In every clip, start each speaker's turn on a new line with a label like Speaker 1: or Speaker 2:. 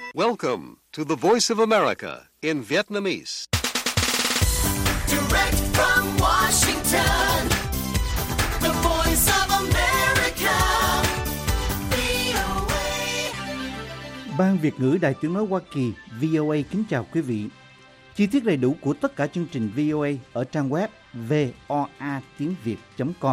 Speaker 1: Welcome to the Voice of America in Vietnamese.
Speaker 2: Direct from Washington, the Voice of America, VOA.
Speaker 3: Ban Việt ngữ Đài Tiếng nói Hoa Kỳ VOA kính chào quý vị. Chi tiết đầy đủ của tất cả chương trình VOA ở trang web voatiengviet.com.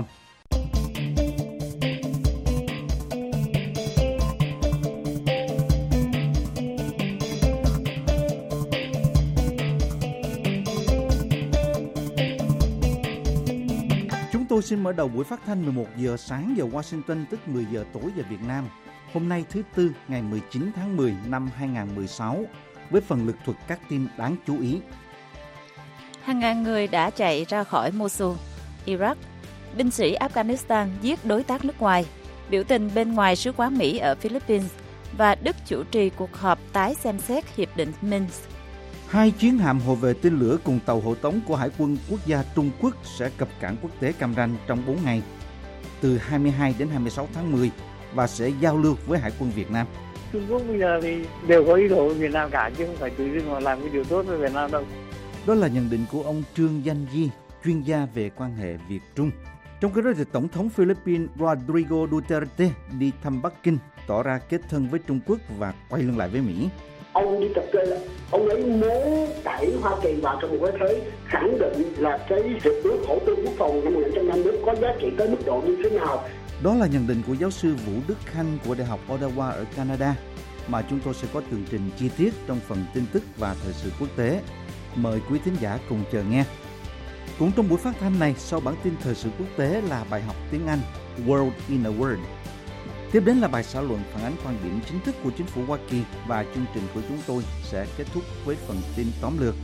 Speaker 3: Tôi xin mở đầu buổi phát thanh 11 giờ sáng giờ Washington, tức 10 giờ tối giờ Việt Nam. Hôm nay thứ Tư, ngày 19 tháng 10 năm 2016, với phần lực thuật các tin đáng chú ý.
Speaker 4: Hàng ngàn người đã chạy ra khỏi Mosul, Iraq. Binh sĩ Afghanistan giết đối tác nước ngoài. Biểu tình bên ngoài sứ quán Mỹ ở Philippines. Và Đức chủ trì cuộc họp tái xem xét Hiệp định Minsk.
Speaker 3: 2 chiến hạm hộ vệ tên lửa cùng tàu hộ tống của Hải quân quốc gia Trung Quốc sẽ cập cảng quốc tế Cam Ranh trong 4 ngày, từ 22 đến 26 tháng 10, và sẽ giao lưu với Hải quân Việt Nam.
Speaker 5: Trung Quốc bây giờ thì đều có ý đồ với Việt Nam cả, chứ không phải tự dưng họ làm cái điều tốt với Việt Nam đâu.
Speaker 3: Đó là nhận định của ông Trương Danh Di, chuyên gia về quan hệ Việt-Trung. Trong khi đó, thì Tổng thống Philippines Rodrigo Duterte đi thăm Bắc Kinh, tỏ ra kết thân với Trung Quốc và quay lưng lại với Mỹ.
Speaker 6: Ông đi tập kê là ông ấy muốn đẩy Hoa Kỳ vào trong một cái thế khẳng định là cái hiệp ước hỗ tương quốc phòng năm 1950 có giá trị tới mức độ như thế nào.
Speaker 3: Đó là nhận định của giáo sư Vũ Đức Khanh của Đại học Ottawa ở Canada, mà chúng tôi sẽ có tường trình chi tiết trong phần tin tức và thời sự quốc tế. Mời quý thính giả cùng chờ nghe. Cũng trong buổi phát thanh này, sau bản tin thời sự quốc tế là bài học tiếng Anh World in a Word. Tiếp đến là bài xã luận phản ánh quan điểm chính thức của chính phủ Hoa Kỳ, và chương trình của chúng tôi sẽ kết thúc với phần tin tóm lược.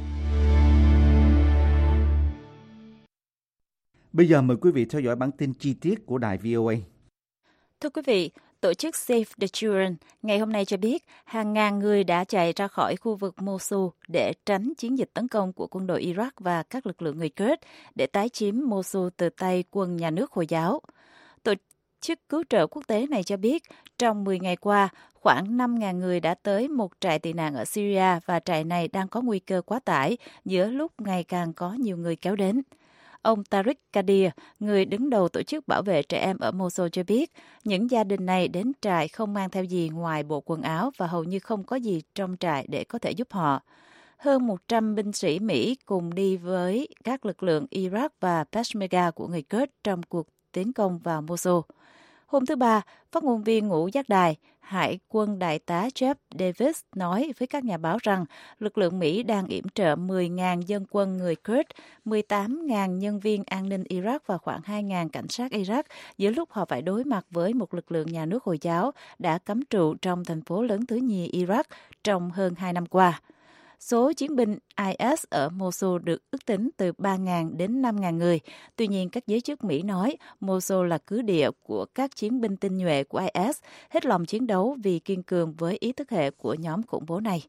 Speaker 3: Bây giờ mời quý vị theo dõi bản tin chi tiết của đài VOA.
Speaker 4: Thưa quý vị, tổ chức Save the Children ngày hôm nay cho biết hàng ngàn người đã chạy ra khỏi khu vực Mosul để tránh chiến dịch tấn công của quân đội Iraq và các lực lượng người Kurd để tái chiếm Mosul từ tay quân nhà nước Hồi giáo. Tổ chức cứu trợ quốc tế này cho biết trong 10 ngày qua, khoảng 5.000 người đã tới một trại tị nạn ở Syria và trại này đang có nguy cơ quá tải giữa lúc ngày càng có nhiều người kéo đến. Ông Tariq Kadir, người đứng đầu tổ chức bảo vệ trẻ em ở Mosul cho biết, những gia đình này đến trại không mang theo gì ngoài bộ quần áo và hầu như không có gì trong trại để có thể giúp họ. Hơn 100 binh sĩ Mỹ cùng đi với các lực lượng Iraq và Peshmerga của người Kurd trong cuộc tiến công vào Mosul. Hôm thứ Ba, phát ngôn viên ngũ giác đài, Hải quân đại tá Jeff Davis nói với các nhà báo rằng lực lượng Mỹ đang yểm trợ 10.000 dân quân người Kurd, 18.000 nhân viên an ninh Iraq và khoảng 2.000 cảnh sát Iraq giữa lúc họ phải đối mặt với một lực lượng nhà nước Hồi giáo đã cắm trụ trong thành phố lớn thứ nhì Iraq trong hơn 2 năm qua. Số chiến binh IS ở Mosul được ước tính từ 3.000 đến 5.000 người. Tuy nhiên, các giới chức Mỹ nói Mosul là cứ địa của các chiến binh tinh nhuệ của IS, hết lòng chiến đấu vì kiên cường với ý thức hệ của nhóm khủng bố này.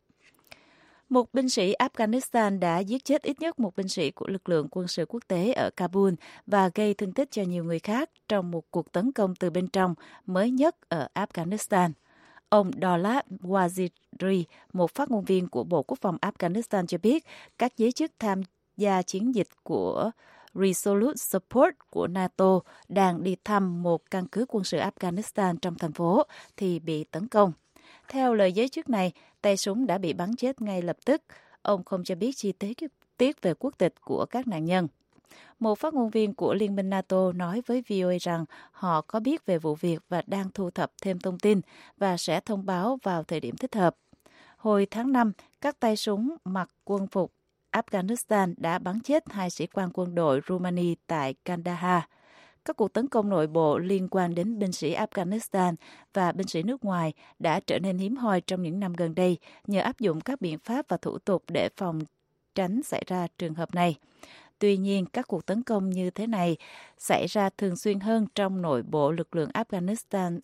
Speaker 4: Một binh sĩ Afghanistan đã giết chết ít nhất một binh sĩ của lực lượng quân sự quốc tế ở Kabul và gây thương tích cho nhiều người khác trong một cuộc tấn công từ bên trong mới nhất ở Afghanistan. Ông Daulat Waziri, một phát ngôn viên của Bộ Quốc phòng Afghanistan cho biết, các giới chức tham gia chiến dịch của Resolute Support của NATO đang đi thăm một căn cứ quân sự Afghanistan trong thành phố thì bị tấn công. Theo lời giới chức này, tay súng đã bị bắn chết ngay lập tức. Ông không cho biết chi tiết về quốc tịch của các nạn nhân. Một phát ngôn viên của Liên minh NATO nói với VOA rằng họ có biết về vụ việc và đang thu thập thêm thông tin và sẽ thông báo vào thời điểm thích hợp. Hồi tháng 5, các tay súng mặc quân phục Afghanistan đã bắn chết 2 sĩ quan quân đội Rumani tại Kandahar. Các cuộc tấn công nội bộ liên quan đến binh sĩ Afghanistan và binh sĩ nước ngoài đã trở nên hiếm hoi trong những năm gần đây nhờ áp dụng các biện pháp và thủ tục để phòng tránh xảy ra trường hợp này. Tuy nhiên, các cuộc tấn công như thế này xảy ra thường xuyên hơn trong nội bộ lực lượng Afghanistan,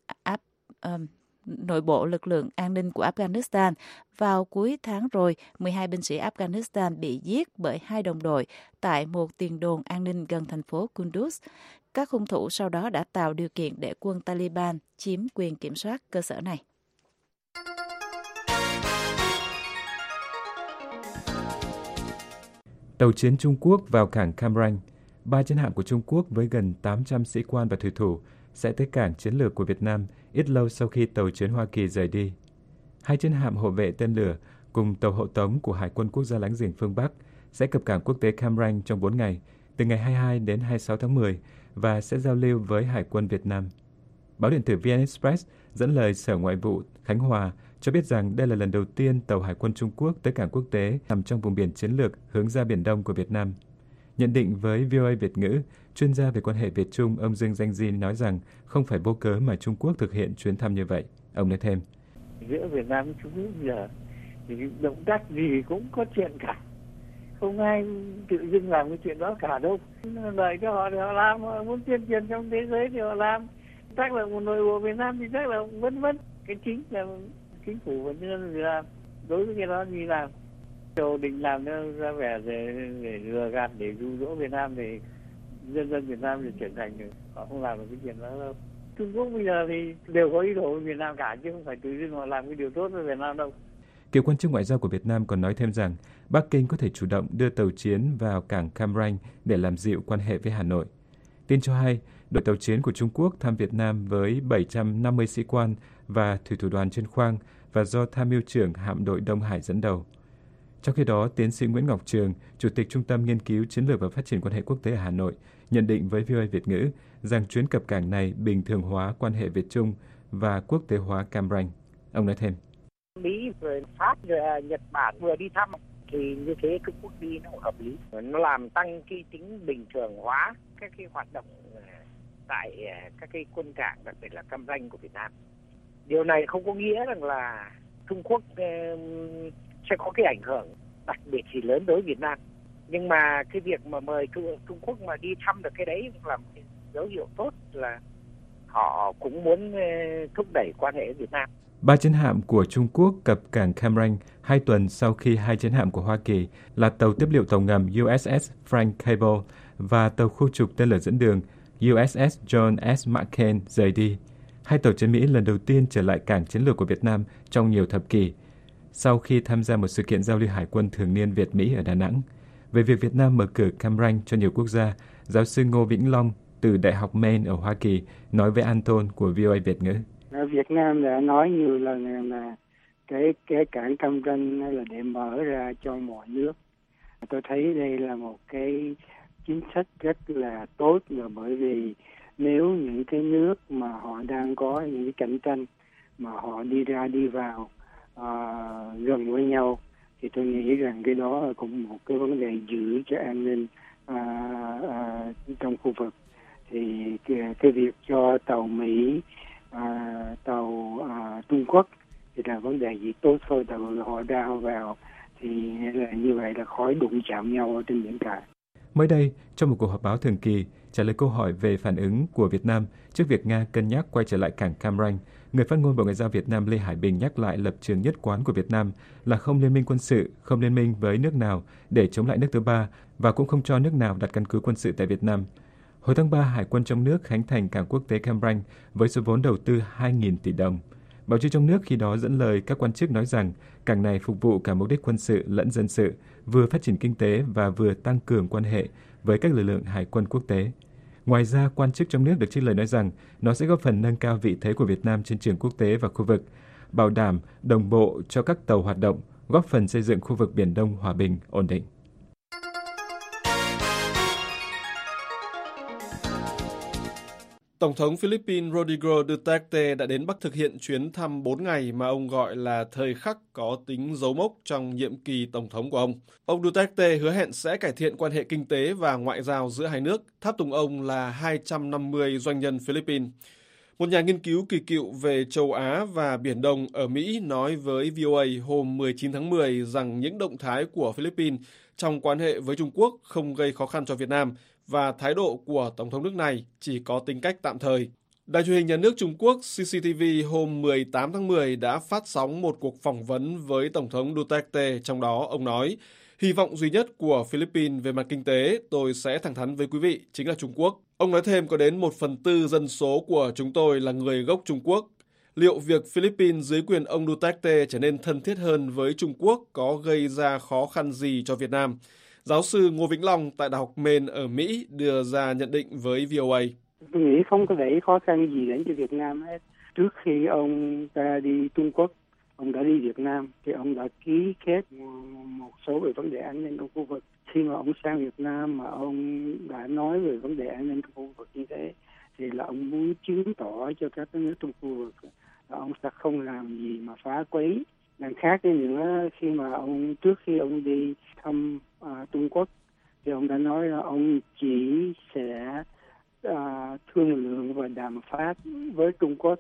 Speaker 4: nội bộ lực lượng an ninh của Afghanistan. Vào cuối tháng rồi, 12 binh sĩ Afghanistan bị giết bởi 2 đồng đội tại một tiền đồn an ninh gần thành phố Kunduz. Các hung thủ sau đó đã tạo điều kiện để quân Taliban chiếm quyền kiểm soát cơ sở này.
Speaker 7: Tàu chiến Trung Quốc vào cảng Cam Ranh, 3 chiến hạm của Trung Quốc với gần 800 sĩ quan và thủy thủ sẽ tới cảng chiến lược của Việt Nam ít lâu sau khi tàu chiến Hoa Kỳ rời đi. 2 chiến hạm hộ vệ tên lửa cùng tàu hộ tống của Hải quân quốc gia láng giềng phương Bắc sẽ cập cảng quốc tế Cam Ranh trong 4 ngày, từ ngày 22 đến 26 tháng 10 và sẽ giao lưu với Hải quân Việt Nam. Báo điện tử VN Express dẫn lời Sở Ngoại vụ Khánh Hòa cho biết rằng đây là lần đầu tiên tàu Hải quân Trung Quốc tới cảng quốc tế nằm trong vùng biển chiến lược hướng ra Biển Đông của Việt Nam. Nhận định với VOA Việt ngữ, chuyên gia về quan hệ Việt-Trung ông Dương Danh Di nói rằng không phải vô cớ mà Trung Quốc thực hiện chuyến thăm như vậy. Ông nói thêm.
Speaker 5: Giữa Việt Nam với Trung Quốc giờ thì động tác gì cũng có chuyện cả. Không ai tự dưng làm cái chuyện đó cả đâu. Đợi cho họ để họ làm, họ muốn tuyên truyền trong thế giới thì họ làm. Tác động của nội bộ Việt Nam thì tác động vân vân. Cái chính là chính phủ và nhân dân Việt Nam đối với cái đó như làm. Châu định làm nó ra vẻ để lừa gạt, để dụ dỗ Việt Nam thì nhân dân Việt Nam thì trưởng thành rồi. Họ không làm được cái chuyện đó đâu. Trung Quốc bây giờ thì đều có ý đồ với Việt Nam cả chứ không phải tự dưng họ làm cái điều tốt với Việt Nam đâu.
Speaker 7: Cựu quan chức ngoại giao của Việt Nam còn nói thêm rằng Bắc Kinh có thể chủ động đưa tàu chiến vào cảng Cam Ranh để làm dịu quan hệ với Hà Nội. Tin cho hay, đội tàu chiến của Trung Quốc thăm Việt Nam với 750 sĩ quan và thủy thủ đoàn trên khoang và do Tham mưu trưởng hạm đội Đông Hải dẫn đầu. Trong khi đó, tiến sĩ Nguyễn Ngọc Trường, Chủ tịch Trung tâm Nghiên cứu Chiến lược và Phát triển quan hệ quốc tế ở Hà Nội, nhận định với VOA Việt ngữ rằng chuyến cập cảng này bình thường hóa quan hệ Việt-Trung và quốc tế hóa Cam Ranh. Ông nói thêm.
Speaker 8: Mỹ rồi Pháp rồi Nhật Bản vừa đi thăm thì như thế Trung Quốc đi nó hợp lý. Nó làm tăng cái tính bình thường hóa các cái hoạt động tại các cái quân cảng, đặc biệt là Cam Ranh của Việt Nam. Điều này không có nghĩa rằng là Trung Quốc sẽ có cái ảnh hưởng đặc biệt gì lớn đối với Việt Nam. Nhưng mà cái việc mà mời Trung Quốc mà đi thăm được cái đấy cũng là một cái dấu hiệu tốt, là họ cũng muốn thúc đẩy quan hệ với Việt Nam.
Speaker 7: 3 chiến hạm của Trung Quốc cập cảng Cam Ranh 2 tuần sau khi 2 chiến hạm của Hoa Kỳ là tàu tiếp liệu tàu ngầm USS Frank Cable và tàu khu trục tên lửa dẫn đường USS John S. McCain rời đi. 2 tàu chiến Mỹ lần đầu tiên trở lại cảng chiến lược của Việt Nam trong nhiều thập kỷ, sau khi tham gia một sự kiện giao lưu hải quân thường niên Việt-Mỹ ở Đà Nẵng. Về việc Việt Nam mở cửa Cam Ranh cho nhiều quốc gia, giáo sư Ngô Vĩnh Long từ Đại học Maine ở Hoa Kỳ nói với Anton của VOA Việt ngữ.
Speaker 9: Việt Nam đã nói nhiều lần là cái cảng Cam Ranh là để mở ra cho mọi nước. Tôi thấy đây là một cái chính sách rất là tốt, là bởi vì nếu những cái nước mà họ đang có những cái cạnh tranh mà họ đi ra đi vào gần với nhau thì tôi nghĩ rằng cái đó cũng một cái vấn đề giữ cho an ninh trong khu vực. Thì cái việc cho tàu Mỹ, tàu Trung Quốc thì là vấn đề gì tốt thôi, tàu họ ra họ vào thì là như vậy là khỏi đụng chạm nhau ở trên biển cả.
Speaker 7: Mới đây, trong một cuộc họp báo thường kỳ, trả lời câu hỏi về phản ứng của Việt Nam trước việc Nga cân nhắc quay trở lại cảng Cam Ranh, người phát ngôn Bộ Ngoại giao Việt Nam Lê Hải Bình nhắc lại lập trường nhất quán của Việt Nam là không liên minh quân sự, không liên minh với nước nào để chống lại nước thứ ba và cũng không cho nước nào đặt căn cứ quân sự tại Việt Nam. Hồi tháng 3, Hải quân trong nước khánh thành cảng quốc tế Cam Ranh với số vốn đầu tư 2.000 tỷ đồng. Báo chí trong nước khi đó dẫn lời các quan chức nói rằng cảng này phục vụ cả mục đích quân sự lẫn dân sự, vừa phát triển kinh tế và vừa tăng cường quan hệ với các lực lượng hải quân quốc tế. Ngoài ra, quan chức trong nước được trích lời nói rằng nó sẽ góp phần nâng cao vị thế của Việt Nam trên trường quốc tế và khu vực, bảo đảm đồng bộ cho các tàu hoạt động, góp phần xây dựng khu vực Biển Đông hòa bình, ổn định.
Speaker 10: Tổng thống Philippines Rodrigo Duterte đã đến Bắc thực hiện chuyến thăm 4 ngày mà ông gọi là thời khắc có tính dấu mốc trong nhiệm kỳ tổng thống của ông. Ông Duterte hứa hẹn sẽ cải thiện quan hệ kinh tế và ngoại giao giữa hai nước, tháp tùng ông là 250 doanh nhân Philippines. Một nhà nghiên cứu kỳ cựu về châu Á và Biển Đông ở Mỹ nói với VOA hôm 19 tháng 10 rằng những động thái của Philippines trong quan hệ với Trung Quốc không gây khó khăn cho Việt Nam và thái độ của Tổng thống nước này chỉ có tính cách tạm thời. Đài truyền hình nhà nước Trung Quốc CCTV hôm 18 tháng 10 đã phát sóng một cuộc phỏng vấn với Tổng thống Duterte, trong đó ông nói, hy vọng duy nhất của Philippines về mặt kinh tế, tôi sẽ thẳng thắn với quý vị, chính là Trung Quốc. Ông nói thêm có đến 1/4 dân số của chúng tôi là người gốc Trung Quốc. Liệu việc Philippines dưới quyền ông Duterte trở nên thân thiết hơn với Trung Quốc có gây ra khó khăn gì cho Việt Nam? Giáo sư Ngô Vĩnh Long tại Đại học Maine ở Mỹ đưa ra nhận định với VOA.
Speaker 9: Tôi nghĩ không có để khó khăn gì đến cho Việt Nam hết. Trước khi ông ta đi Trung Quốc, ông đã đi Việt Nam thì ông đã ký kết một số về vấn đề an ninh trong khu vực. Khi mà ông sang Việt Nam mà ông đã nói về vấn đề an ninh trong khu vực như thế thì là ông muốn chứng tỏ cho các nước trong khu vực là ông sẽ không làm gì mà phá quấy. Đằng khác đi nữa, trước khi ông đi thăm Trung Quốc thì ông đã nói là ông chỉ sẽ thương lượng và đàm phán với Trung Quốc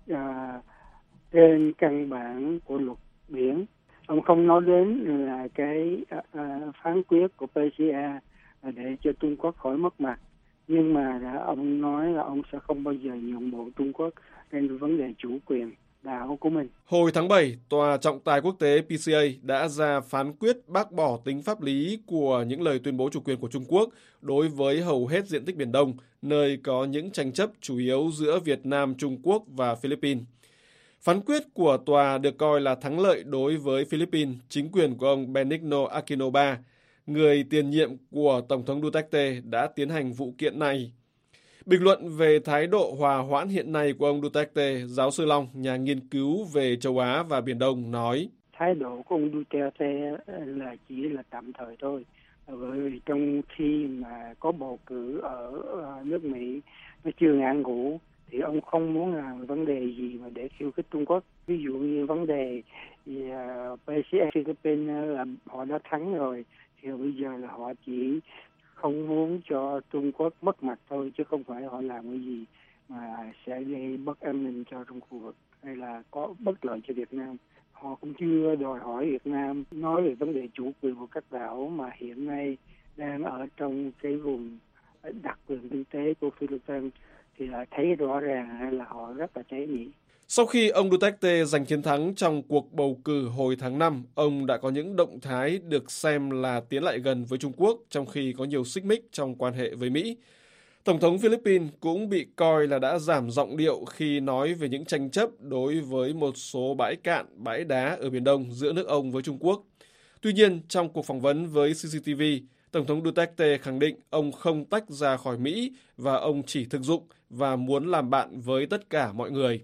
Speaker 9: trên căn bản của luật biển. Ông không nói đến là cái phán quyết của PCA để cho Trung Quốc khỏi mất mặt, nhưng mà ông nói là ông sẽ không bao giờ nhượng bộ Trung Quốc trên vấn đề chủ quyền đảo của mình.
Speaker 10: Hồi tháng 7, Tòa trọng tài quốc tế PCA đã ra phán quyết bác bỏ tính pháp lý của những lời tuyên bố chủ quyền của Trung Quốc đối với hầu hết diện tích Biển Đông, nơi có những tranh chấp chủ yếu giữa Việt Nam, Trung Quốc và Philippines. Phán quyết của tòa được coi là thắng lợi đối với Philippines, chính quyền của ông Benigno Aquino III, người tiền nhiệm của Tổng thống Duterte đã tiến hành vụ kiện này. Bình luận về thái độ hòa hoãn hiện nay của ông Duterte, giáo sư Long, nhà nghiên cứu về châu Á và Biển Đông, nói:
Speaker 9: Thái độ của ông Duterte là chỉ là tạm thời thôi. Bởi vì trong khi mà có bầu cử ở nước Mỹ nó chưa ngã ngũ thì ông không muốn làm vấn đề gì mà để khiêu khích Trung Quốc. Ví dụ như vấn đề PCA Philippines là họ đã thắng rồi thì bây giờ là họ chỉ không muốn cho Trung Quốc mất mặt thôi, chứ không phải họ làm cái gì mà sẽ gây bất an ninh cho trong khu vực hay là có bất lợi cho Việt Nam. Họ cũng chưa đòi hỏi Việt Nam nói về vấn đề chủ quyền của các đảo mà hiện nay đang ở trong cái vùng đặc quyền kinh tế của Philippines, thì là thấy rõ ràng là họ rất là tế nhị.
Speaker 10: Sau khi ông Duterte giành chiến thắng trong cuộc bầu cử hồi tháng 5, ông đã có những động thái được xem là tiến lại gần với Trung Quốc, trong khi có nhiều xích mích trong quan hệ với Mỹ. Tổng thống Philippines cũng bị coi là đã giảm giọng điệu khi nói về những tranh chấp đối với một số bãi cạn, bãi đá ở Biển Đông giữa nước ông với Trung Quốc. Tuy nhiên, trong cuộc phỏng vấn với CCTV, Tổng thống Duterte khẳng định ông không tách ra khỏi Mỹ và ông chỉ thực dụng và muốn làm bạn với tất cả mọi người.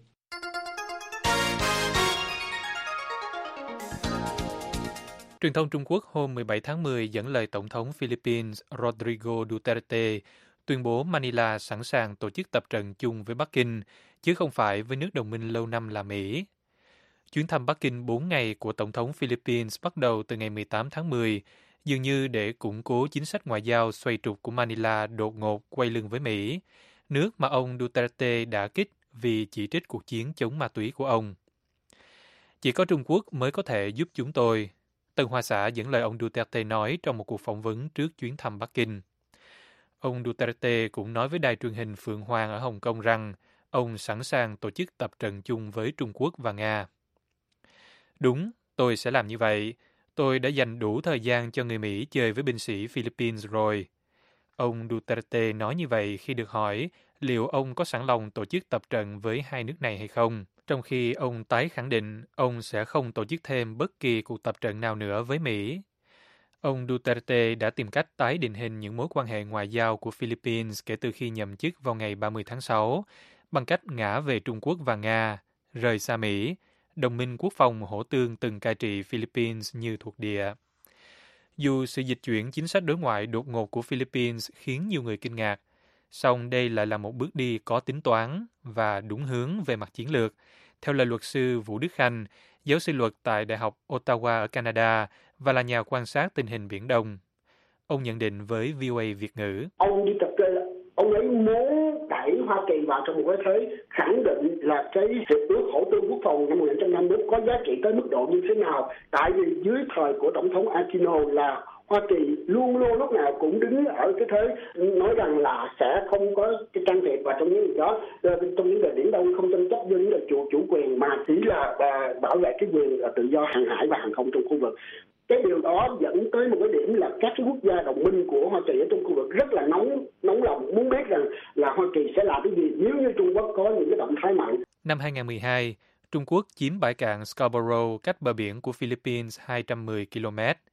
Speaker 11: Truyền thông Trung Quốc hôm 17 tháng 10 dẫn lời Tổng thống Philippines Rodrigo Duterte tuyên bố Manila sẵn sàng tổ chức tập trận chung với Bắc Kinh, chứ không phải với nước đồng minh lâu năm là Mỹ. Chuyến thăm Bắc Kinh 4 ngày của Tổng thống Philippines bắt đầu từ ngày 18 tháng 10, dường như để củng cố chính sách ngoại giao xoay trục của Manila đột ngột quay lưng với Mỹ, nước mà ông Duterte đã kích vì chỉ trích cuộc chiến chống ma túy của ông. Chỉ có Trung Quốc mới có thể giúp chúng tôi, Tân Hoa Xã dẫn lời ông Duterte nói trong một cuộc phỏng vấn trước chuyến thăm Bắc Kinh. Ông Duterte cũng nói với đài truyền hình Phượng Hoàng ở Hồng Kông rằng ông sẵn sàng tổ chức tập trận chung với Trung Quốc và Nga. Đúng, tôi sẽ làm như vậy. Tôi đã dành đủ thời gian cho người Mỹ chơi với binh sĩ Philippines rồi. Ông Duterte nói như vậy khi được hỏi liệu ông có sẵn lòng tổ chức tập trận với hai nước này hay không, trong khi ông tái khẳng định ông sẽ không tổ chức thêm bất kỳ cuộc tập trận nào nữa với Mỹ. Ông Duterte đã tìm cách tái định hình những mối quan hệ ngoại giao của Philippines kể từ khi nhậm chức vào ngày 30 tháng 6, bằng cách ngả về Trung Quốc và Nga, rời xa Mỹ, đồng minh quốc phòng hổ tương từng cai trị Philippines như thuộc địa. Dù sự dịch chuyển chính sách đối ngoại đột ngột của Philippines khiến nhiều người kinh ngạc, song đây lại là một bước đi có tính toán và đúng hướng về mặt chiến lược, theo lời luật sư Vũ Đức Khanh, giáo sư luật tại Đại học Ottawa ở Canada và là nhà quan sát tình hình Biển Đông. Ông nhận định với VOA Việt ngữ.
Speaker 6: Ông đi tập chơi, ông ấy muốn đẩy Hoa Kỳ vào trong một cái thế khẳng định là cái hiệp ước hỗ tương quốc phòng năm 1951 có giá trị tới mức độ như thế nào. Tại vì dưới thời của Tổng thống Aquino là Hoa Kỳ luôn luôn lúc nào cũng đứng ở cái thế nói rằng là sẽ không có cái can thiệp vào trong những việc đó, trong những vấn đề Biển Đông, không tranh chấp với những vấn đề chủ quyền mà chỉ là bảo vệ cái quyền tự do hàng hải và hàng không trong khu vực. Cái điều đó dẫn tới một cái điểm là các cái quốc gia đồng minh của Hoa Kỳ ở trong khu vực rất là nóng lòng muốn biết rằng là Hoa Kỳ sẽ làm cái gì nếu như Trung Quốc có những cái động thái mạnh.
Speaker 11: Năm 2012, Trung Quốc chiếm bãi cạn Scarborough cách bờ biển của Philippines 210 km.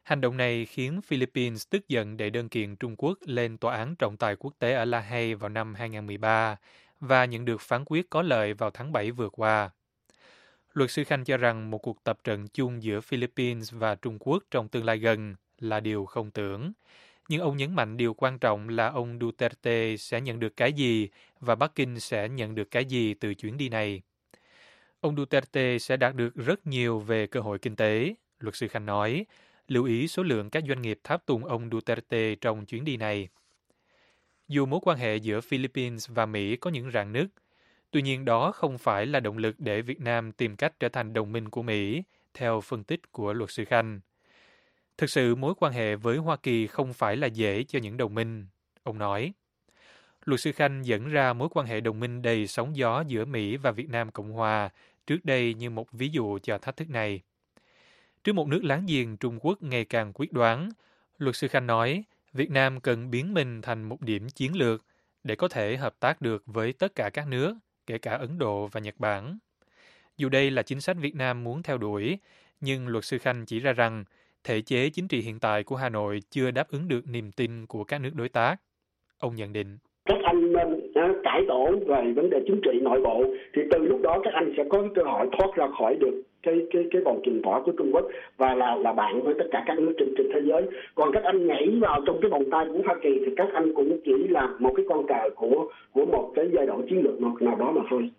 Speaker 11: Hành động này khiến Philippines tức giận đệ đơn kiện Trung Quốc lên Tòa án trọng tài quốc tế ở La Hay vào năm 2013 và nhận được phán quyết có lợi vào tháng 7 vừa qua. Luật sư Khanh cho rằng một cuộc tập trận chung giữa Philippines và Trung Quốc trong tương lai gần là điều không tưởng. Nhưng ông nhấn mạnh điều quan trọng là ông Duterte sẽ nhận được cái gì và Bắc Kinh sẽ nhận được cái gì từ chuyến đi này. Ông Duterte sẽ đạt được rất nhiều về cơ hội kinh tế, luật sư Khanh nói, lưu ý số lượng các doanh nghiệp tháp tùng ông Duterte trong chuyến đi này. Dù mối quan hệ giữa Philippines và Mỹ có những rạn nứt, tuy nhiên đó không phải là động lực để Việt Nam tìm cách trở thành đồng minh của Mỹ, theo phân tích của luật sư Khanh. Thực sự mối quan hệ với Hoa Kỳ không phải là dễ cho những đồng minh, ông nói. Luật sư Khanh dẫn ra mối quan hệ đồng minh đầy sóng gió giữa Mỹ và Việt Nam Cộng Hòa trước đây như một ví dụ cho thách thức này. Trước một nước láng giềng Trung Quốc ngày càng quyết đoán, luật sư Khanh nói Việt Nam cần biến mình thành một điểm chiến lược để có thể hợp tác được với tất cả các nước, kể cả Ấn Độ và Nhật Bản. Dù đây là chính sách Việt Nam muốn theo đuổi, nhưng luật sư Khanh chỉ ra rằng thể chế chính trị hiện tại của Hà Nội chưa đáp ứng được niềm tin của các nước đối tác. Ông nhận định.
Speaker 6: Các anh nên cải tổ về vấn đề chính trị nội bộ, thì từ lúc đó các anh sẽ có cơ hội thoát ra khỏi được cái vòng trừng phạt của Trung Quốc và là bạn với tất cả các nước trên thế giới. Còn các anh nhảy vào trong cái vòng tay của Hoa Kỳ thì các anh cũng chỉ là một cái con cờ của một cái giai đoạn chiến lược nào đó mà thôi.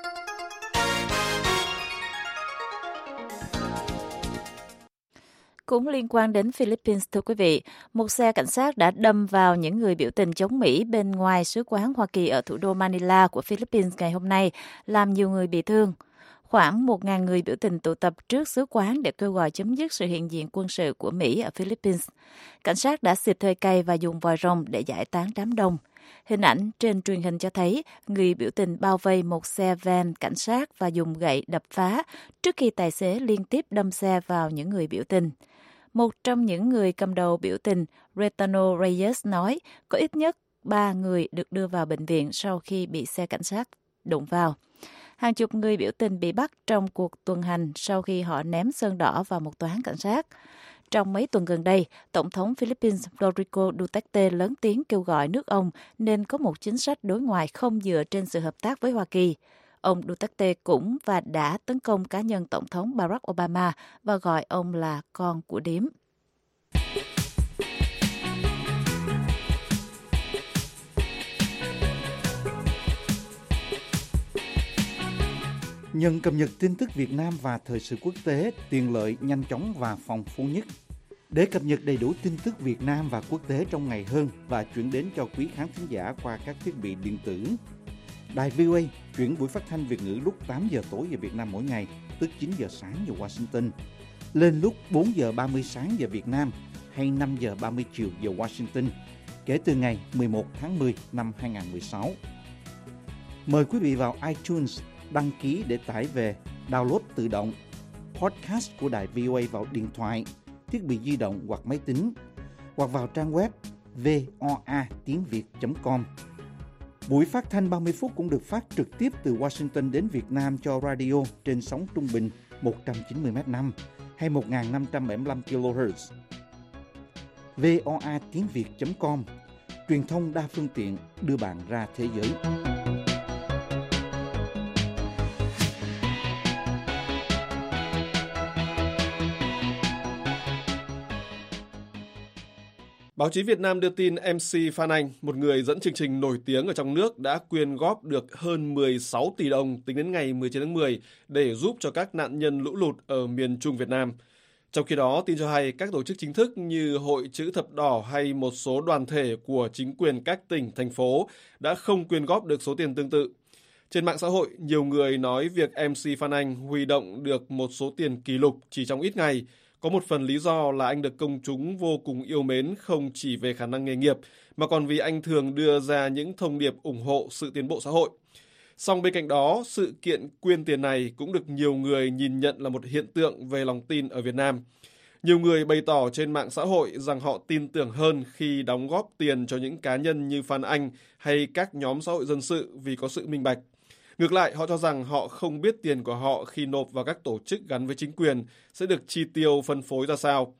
Speaker 4: Cũng liên quan đến Philippines, thưa quý vị, một xe cảnh sát đã đâm vào những người biểu tình chống Mỹ bên ngoài sứ quán Hoa Kỳ ở thủ đô Manila của Philippines ngày hôm nay, làm nhiều người bị thương. Khoảng 1.000 người biểu tình tụ tập trước sứ quán để kêu gọi chấm dứt sự hiện diện quân sự của Mỹ ở Philippines. Cảnh sát đã xịt hơi cay và dùng vòi rồng để giải tán đám đông. Hình ảnh trên truyền hình cho thấy người biểu tình bao vây một xe van cảnh sát và dùng gậy đập phá trước khi tài xế liên tiếp đâm xe vào những người biểu tình. Một trong những người cầm đầu biểu tình, Retano Reyes nói có ít nhất 3 người được đưa vào bệnh viện sau khi bị xe cảnh sát đụng vào. Hàng chục người biểu tình bị bắt trong cuộc tuần hành sau khi họ ném sơn đỏ vào một tòa án cảnh sát. Trong mấy tuần gần đây, Tổng thống Philippines Rodrigo Duterte lớn tiếng kêu gọi nước ông nên có một chính sách đối ngoại không dựa trên sự hợp tác với Hoa Kỳ. Ông Duterte cũng và đã tấn công cá nhân Tổng thống Barack Obama và gọi ông là con của điếm.
Speaker 3: Nhận cập nhật tin tức Việt Nam và thời sự quốc tế, tiện lợi, nhanh chóng và phong phú nhất. Để cập nhật đầy đủ tin tức Việt Nam và quốc tế trong ngày hơn và chuyển đến cho quý khán thính giả qua các thiết bị điện tử, Đài VOA chuyển buổi phát thanh Việt ngữ lúc 8 giờ tối giờ Việt Nam mỗi ngày, tức 9 giờ sáng giờ Washington, lên lúc 4 giờ 30 sáng giờ Việt Nam hay 5 giờ 30 chiều giờ Washington, kể từ ngày 11 tháng 10 năm 2016. Mời quý vị vào iTunes đăng ký để tải về, download tự động podcast của Đài VOA vào điện thoại, thiết bị di động hoặc máy tính, hoặc vào trang web voatiếngviet.com. Buổi phát thanh 30 phút cũng được phát trực tiếp từ Washington đến Việt Nam cho radio trên sóng trung bình 190 MHz hay 1575 kHz. voatiếngviet.com, truyền thông đa phương tiện đưa bạn ra thế giới.
Speaker 10: Báo chí Việt Nam đưa tin MC Phan Anh, một người dẫn chương trình nổi tiếng ở trong nước, đã quyên góp được hơn 16 tỷ đồng tính đến ngày 19 tháng 10 để giúp cho các nạn nhân lũ lụt ở miền Trung Việt Nam. Trong khi đó, tin cho hay các tổ chức chính thức như Hội Chữ Thập Đỏ hay một số đoàn thể của chính quyền các tỉnh, thành phố đã không quyên góp được số tiền tương tự. Trên mạng xã hội, nhiều người nói việc MC Phan Anh huy động được một số tiền kỷ lục chỉ trong ít ngày. Có một phần lý do là anh được công chúng vô cùng yêu mến không chỉ về khả năng nghề nghiệp, mà còn vì anh thường đưa ra những thông điệp ủng hộ sự tiến bộ xã hội. Song bên cạnh đó, sự kiện quyên tiền này cũng được nhiều người nhìn nhận là một hiện tượng về lòng tin ở Việt Nam. Nhiều người bày tỏ trên mạng xã hội rằng họ tin tưởng hơn khi đóng góp tiền cho những cá nhân như Phan Anh hay các nhóm xã hội dân sự vì có sự minh bạch. Ngược lại, họ cho rằng họ không biết tiền của họ khi nộp vào các tổ chức gắn với chính quyền sẽ được chi tiêu phân phối ra sao.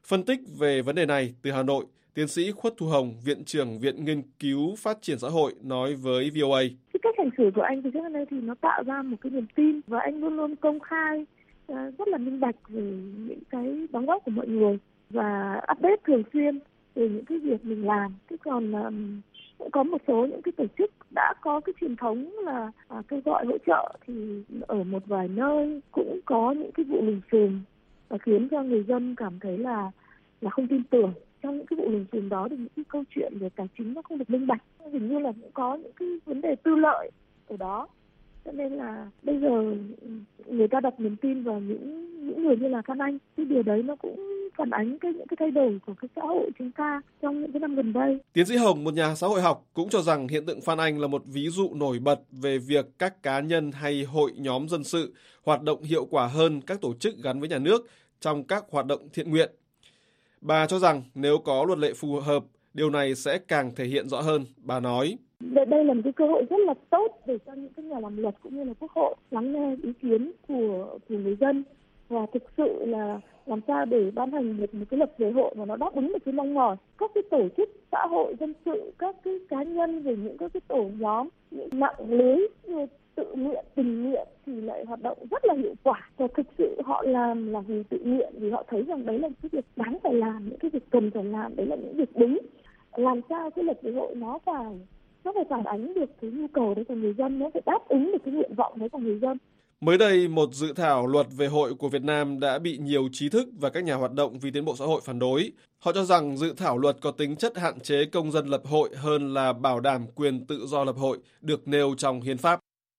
Speaker 10: Phân tích về vấn đề này từ Hà Nội, tiến sĩ Khuất Thu Hồng, Viện trưởng Viện Nghiên cứu Phát triển Xã hội nói với VOA.
Speaker 12: Cái cách hành xử của anh từ trước đến nay thì nó tạo ra một cái niềm tin và anh luôn luôn công khai, rất là minh bạch về những cái đóng góp của mọi người và update thường xuyên về những cái việc mình làm. Thế còn cũng có một số những cái tổ chức đã có cái truyền thống là kêu gọi hỗ trợ thì ở một vài nơi cũng có những cái vụ lùm xùm và khiến cho người dân cảm thấy là không tin tưởng. Trong những cái vụ lùm xùm đó thì những cái câu chuyện về tài chính nó không được minh bạch, hình như là cũng có những cái vấn đề tư lợi ở đó. Cho nên là bây giờ người ta đặt niềm tin vào những người như là Phan Anh. Cái điều đấy nó cũng phản ánh những cái thay đổi của cái xã hội chúng ta trong những cái năm gần đây.
Speaker 10: Tiến sĩ Hồng, một nhà xã hội học, cũng cho rằng hiện tượng Phan Anh là một ví dụ nổi bật về việc các cá nhân hay hội nhóm dân sự hoạt động hiệu quả hơn các tổ chức gắn với nhà nước trong các hoạt động thiện nguyện. Bà cho rằng nếu có luật lệ phù hợp, điều này sẽ càng thể hiện rõ hơn. Bà nói:
Speaker 12: Đây là một cái cơ hội rất là tốt để cho những cái nhà làm luật cũng như là Quốc hội lắng nghe ý kiến của người dân và thực sự là làm sao để ban hành một cái luật về hội mà nó đáp ứng được cái mong mỏi. Các cái tổ chức xã hội dân sự, các cái cá nhân về những các cái tổ nhóm, những mạng lưới tự nguyện, tình nguyện thì lại hoạt động rất là hiệu quả. Và thực sự họ làm là vì tự nguyện, vì họ thấy rằng đấy là cái việc đáng phải làm, những cái việc cần phải làm, đấy là những việc đúng. Làm sao cái luật về hội nó phải phản ánh được cái nhu cầu đấy của người dân, nó phải đáp ứng được cái nguyện vọng đấy của người dân.
Speaker 10: Mới đây, một dự thảo luật về hội của Việt Nam đã bị nhiều trí thức và các nhà hoạt động vì tiến bộ xã hội phản đối. Họ cho rằng dự thảo luật có tính chất hạn chế công dân lập hội hơn là bảo đảm quyền tự do lập hội được nêu trong hiến pháp.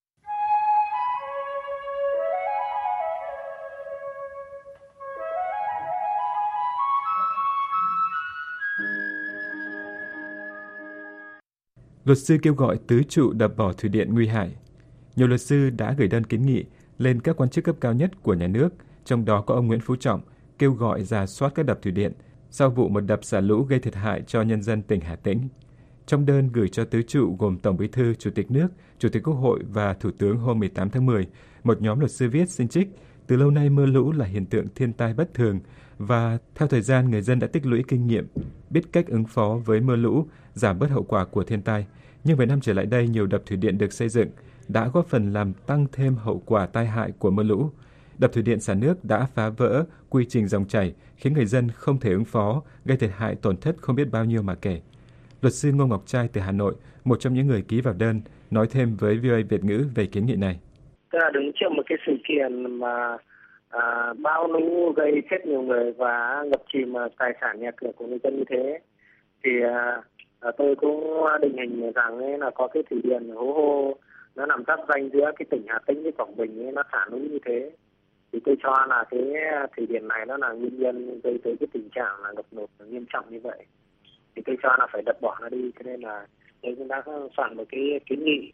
Speaker 7: Luật sư kêu gọi tứ trụ đập bỏ thủy điện nguy hại. Nhiều luật sư đã gửi đơn kiến nghị lên các quan chức cấp cao nhất của nhà nước, trong đó có ông Nguyễn Phú Trọng, kêu gọi rà soát các đập thủy điện sau vụ một đập xả lũ gây thiệt hại cho nhân dân tỉnh Hà Tĩnh. Trong đơn gửi cho tứ trụ gồm Tổng Bí thư, Chủ tịch nước, Chủ tịch Quốc hội và Thủ tướng hôm 18 tháng 10, một nhóm luật sư viết xin trích: từ lâu nay mưa lũ là hiện tượng thiên tai bất thường và theo thời gian người dân đã tích lũy kinh nghiệm, biết cách ứng phó với mưa lũ, giảm bớt hậu quả của thiên tai. Nhưng vài năm trở lại đây, nhiều đập thủy điện được xây dựng đã góp phần làm tăng thêm hậu quả tai hại của mưa lũ. Đập thủy điện xả nước đã phá vỡ quy trình dòng chảy, khiến người dân không thể ứng phó, gây thiệt hại tổn thất không biết bao nhiêu mà kể. Luật sư Ngô Ngọc Trai từ Hà Nội, một trong những người ký vào đơn, nói thêm với VOA Việt ngữ về kiến nghị này.
Speaker 8: Tức là đứng trước một cái sự kiện mà bão lũ gây chết nhiều người và ngập chìm tài sản nhà cửa của người dân như thế, thì tôi cũng định hình rằng ấy là có cái thủy điện Hố Hô nó nằm giáp ranh giữa cái tỉnh Hà Tĩnh với Quảng Bình ấy, nó xả lũ như thế, thì tôi cho là cái thủy điện này nó là nguyên nhân gây tới cái tình trạng là ngập lụt nghiêm trọng như vậy, thì tôi cho là phải đập bỏ nó đi. Cho nên là tôi cũng đã soạn một cái kiến nghị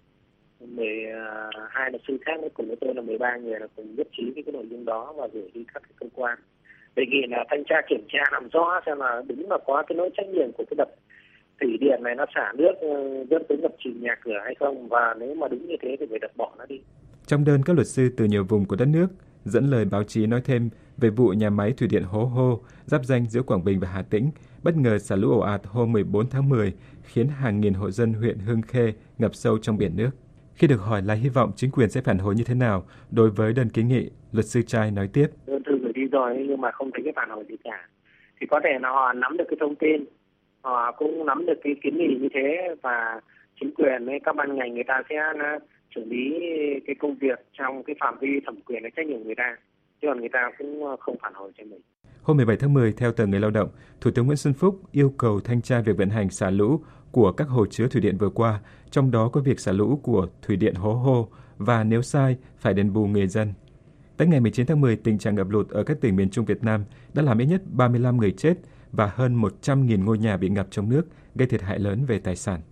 Speaker 8: 12 luật sư khác cùng với tôi là 13 người là cùng nhất trí với cái nội dung đó và gửi đi các cái cơ quan đề nghị là thanh tra kiểm tra làm rõ xem là đúng là có cái lỗi trách nhiệm của cái đập thủy điện này nó xả nước dẫn tới ngập chìm nhà cửa hay không, và nếu mà đúng như thế thì phải đập bỏ nó đi.
Speaker 7: Trong đơn, các luật sư từ nhiều vùng của đất nước dẫn lời báo chí nói thêm về vụ nhà máy thủy điện Hố Hô giáp ranh giữa Quảng Bình và Hà Tĩnh bất ngờ xả lũ ồ ạt hôm 14 tháng 10, khiến hàng nghìn hộ dân huyện Hương Khê ngập sâu trong biển nước. Khi được hỏi là hy vọng chính quyền sẽ phản hồi như thế nào đối với đơn kiến nghị, luật sư Trai nói tiếp:
Speaker 8: đơn thư gửi đi rồi nhưng mà không thấy cái phản hồi gì cả, thì có thể là họ nắm được cái thông tin, họ cũng nắm được cái kiến nghị như thế và chính quyền với các ban ngành người ta sẽ xử lý cái công việc trong cái phạm vi thẩm quyền và trách nhiệm người ta, chứ còn người ta cũng không phản hồi cho mình.
Speaker 7: Hôm 17 tháng 10, theo tờ Người Lao động, Thủ tướng Nguyễn Xuân Phúc yêu cầu thanh tra việc vận hành xả lũ của các hồ chứa thủy điện vừa qua, trong đó có việc xả lũ của thủy điện Hố Hô, và nếu sai phải đền bù người dân. Tới ngày 19 tháng 10, tình trạng ngập lụt ở các tỉnh miền Trung Việt Nam đã làm ít nhất 35 người chết và hơn 100.000 ngôi nhà bị ngập trong nước, gây thiệt hại lớn về tài sản.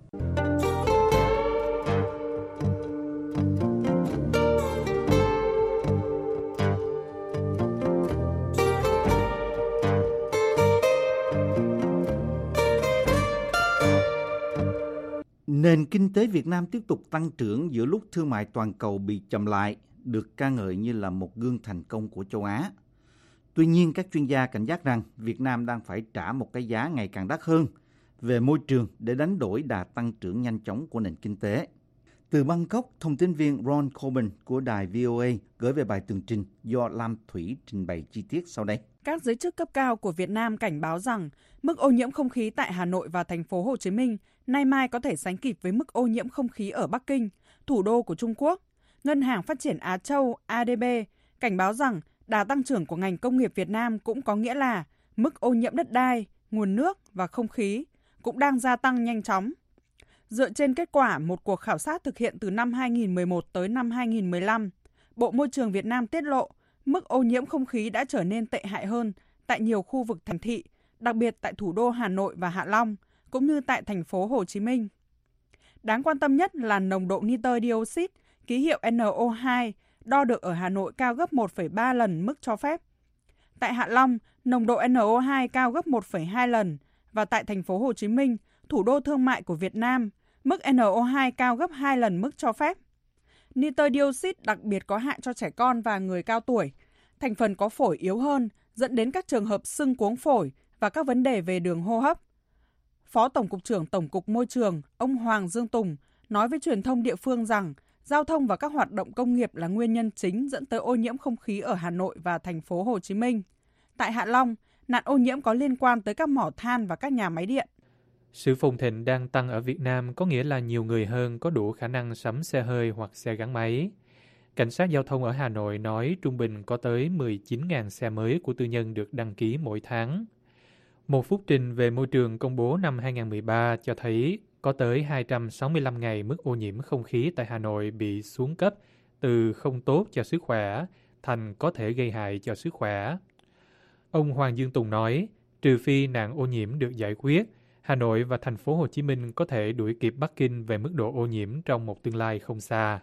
Speaker 3: Nền kinh tế Việt Nam tiếp tục tăng trưởng giữa lúc thương mại toàn cầu bị chậm lại, được ca ngợi như là một gương thành công của châu Á. Tuy nhiên, các chuyên gia cảnh giác rằng Việt Nam đang phải trả một cái giá ngày càng đắt hơn về môi trường để đánh đổi đà tăng trưởng nhanh chóng của nền kinh tế. Từ Bangkok, thông tin viên Ron Coben của đài VOA gửi về bài tường trình do Lam Thủy trình bày chi tiết sau đây.
Speaker 13: Các giới chức cấp cao của Việt Nam cảnh báo rằng mức ô nhiễm không khí tại Hà Nội và thành phố Hồ Chí Minh nay mai có thể sánh kịp với mức ô nhiễm không khí ở Bắc Kinh, thủ đô của Trung Quốc. Ngân hàng Phát triển Á Châu ADB cảnh báo rằng đà tăng trưởng của ngành công nghiệp Việt Nam cũng có nghĩa là mức ô nhiễm đất đai, nguồn nước và không khí cũng đang gia tăng nhanh chóng. Dựa trên kết quả một cuộc khảo sát thực hiện từ năm 2011 tới năm 2015, Bộ Môi trường Việt Nam tiết lộ mức ô nhiễm không khí đã trở nên tệ hại hơn tại nhiều khu vực thành thị, đặc biệt tại thủ đô Hà Nội và Hạ Long, cũng như tại thành phố Hồ Chí Minh. Đáng quan tâm nhất là nồng độ nitơ dioxide, ký hiệu NO2, đo được ở Hà Nội cao gấp 1,3 lần mức cho phép. Tại Hạ Long, nồng độ NO2 cao gấp 1,2 lần và tại thành phố Hồ Chí Minh, thủ đô thương mại của Việt Nam, mức NO2 cao gấp 2 lần mức cho phép. Nitơ dioxide đặc biệt có hại cho trẻ con và người cao tuổi. Thành phần có phổi yếu hơn, dẫn đến các trường hợp sưng cuống phổi và các vấn đề về đường hô hấp. Phó Tổng cục trưởng Tổng cục Môi trường, ông Hoàng Dương Tùng, nói với truyền thông địa phương rằng giao thông và các hoạt động công nghiệp là nguyên nhân chính dẫn tới ô nhiễm không khí ở Hà Nội và thành phố Hồ Chí Minh. Tại Hạ Long, nạn ô nhiễm có liên quan tới các mỏ than và các nhà máy điện.
Speaker 11: Sự phồn thịnh đang tăng ở Việt Nam có nghĩa là nhiều người hơn có đủ khả năng sắm xe hơi hoặc xe gắn máy. Cảnh sát giao thông ở Hà Nội nói trung bình có tới 19.000 xe mới của tư nhân được đăng ký mỗi tháng. Một phúc trình về môi trường công bố năm 2013 cho thấy có tới 265 ngày mức ô nhiễm không khí tại Hà Nội bị xuống cấp từ không tốt cho sức khỏe thành có thể gây hại cho sức khỏe. Ông Hoàng Dương Tùng nói, trừ phi nạn ô nhiễm được giải quyết, Hà Nội và thành phố Hồ Chí Minh có thể đuổi kịp Bắc Kinh về mức độ ô nhiễm trong một tương lai không xa.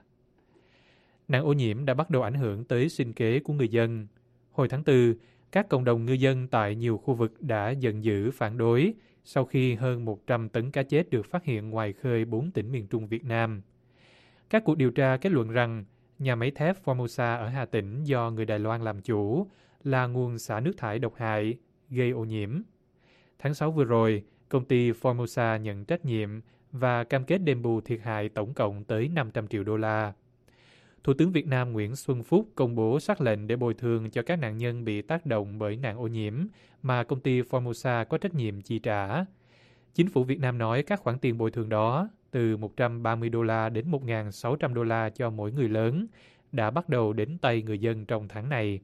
Speaker 11: Nạn ô nhiễm đã bắt đầu ảnh hưởng tới sinh kế của người dân. Hồi tháng 4, các cộng đồng ngư dân tại nhiều khu vực đã giận dữ phản đối sau khi hơn 100 tấn cá chết được phát hiện ngoài khơi 4 tỉnh miền Trung Việt Nam. Các cuộc điều tra kết luận rằng nhà máy thép Formosa ở Hà Tĩnh do người Đài Loan làm chủ là nguồn xả nước thải độc hại, gây ô nhiễm. Tháng 6 vừa rồi, công ty Formosa nhận trách nhiệm và cam kết đền bù thiệt hại tổng cộng tới 500 triệu đô la. Thủ tướng Việt Nam Nguyễn Xuân Phúc công bố sắc lệnh để bồi thường cho các nạn nhân bị tác động bởi nạn ô nhiễm mà công ty Formosa có trách nhiệm chi trả. Chính phủ Việt Nam nói các khoản tiền bồi thường đó, từ 130 đô la đến 1.600 đô la cho mỗi người lớn, đã bắt đầu đến tay người dân trong tháng này.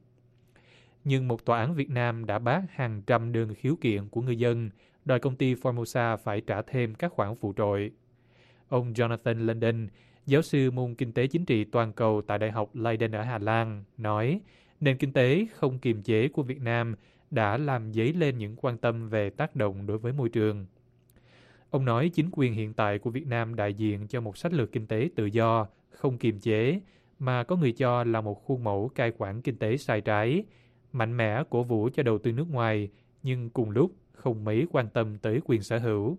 Speaker 11: Nhưng một tòa án Việt Nam đã bác hàng trăm đơn khiếu kiện của người dân, đòi công ty Formosa phải trả thêm các khoản phụ trội. Ông Jonathan London, giáo sư môn kinh tế chính trị toàn cầu tại Đại học Leiden ở Hà Lan, nói nền kinh tế không kiềm chế của Việt Nam đã làm dấy lên những quan tâm về tác động đối với môi trường. Ông nói chính quyền hiện tại của Việt Nam đại diện cho một sách lược kinh tế tự do, không kiềm chế, mà có người cho là một khuôn mẫu cai quản kinh tế sai trái, mạnh mẽ cổ vũ cho đầu tư nước ngoài, nhưng cùng lúc không mấy quan tâm tới quyền sở hữu.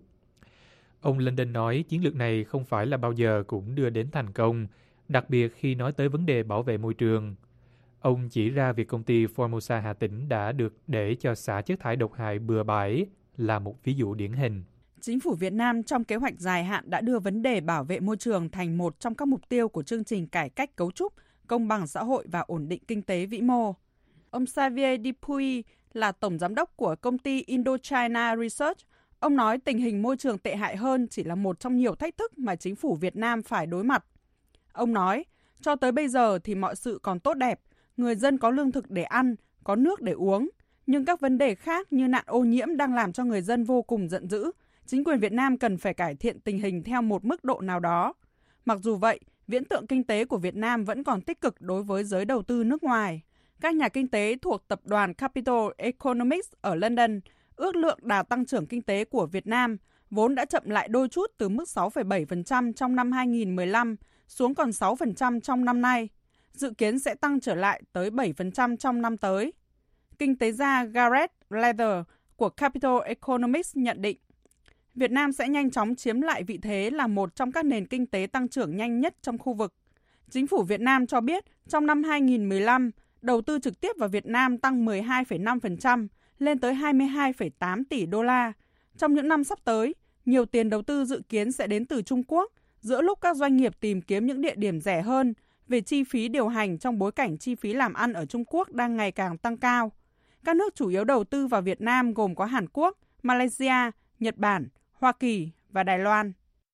Speaker 11: Ông London nói chiến lược này không phải là bao giờ cũng đưa đến thành công, đặc biệt khi nói tới vấn đề bảo vệ môi trường. Ông chỉ ra việc công ty Formosa Hà Tĩnh đã được để cho xả chất thải độc hại bừa bãi là một ví dụ điển hình.
Speaker 13: Chính phủ Việt Nam trong kế hoạch dài hạn đã đưa vấn đề bảo vệ môi trường thành một trong các mục tiêu của chương trình cải cách cấu trúc, công bằng xã hội và ổn định kinh tế vĩ mô. Ông Xavier Dupuy là tổng giám đốc của công ty Indochina Research. Ông nói tình hình môi trường tệ hại hơn chỉ là một trong nhiều thách thức mà chính phủ Việt Nam phải đối mặt. Ông nói, cho tới bây giờ thì mọi sự còn tốt đẹp, người dân có lương thực để ăn, có nước để uống. Nhưng các vấn đề khác như nạn ô nhiễm đang làm cho người dân vô cùng giận dữ. Chính quyền Việt Nam cần phải cải thiện tình hình theo một mức độ nào đó. Mặc dù vậy, viễn tượng kinh tế của Việt Nam vẫn còn tích cực đối với giới đầu tư nước ngoài. Các nhà kinh tế thuộc tập đoàn Capital Economics ở London ước lượng đà tăng trưởng kinh tế của Việt Nam vốn đã chậm lại đôi chút từ mức 6,7% trong năm 2015 xuống còn 6% trong năm nay. Dự kiến sẽ tăng trở lại tới 7% trong năm tới. Kinh tế gia Gareth Leather của Capital Economics nhận định, Việt Nam sẽ nhanh chóng chiếm lại vị thế là một trong các nền kinh tế tăng trưởng nhanh nhất trong khu vực. Chính phủ Việt Nam cho biết trong năm 2015, đầu tư trực tiếp vào Việt Nam tăng 12,5% lên tới 22,8 tỷ đô la. Trong những năm sắp tới, nhiều tiền đầu tư dự kiến sẽ đến từ Trung Quốc, giữa lúc các doanh nghiệp tìm kiếm những địa điểm rẻ hơn về chi phí điều hành trong bối cảnh chi phí làm ăn ở Trung Quốc đang ngày càng tăng cao. Các nước chủ yếu đầu tư vào Việt Nam gồm có Hàn Quốc, Malaysia, Nhật Bản, Hoa Kỳ và Đài Loan.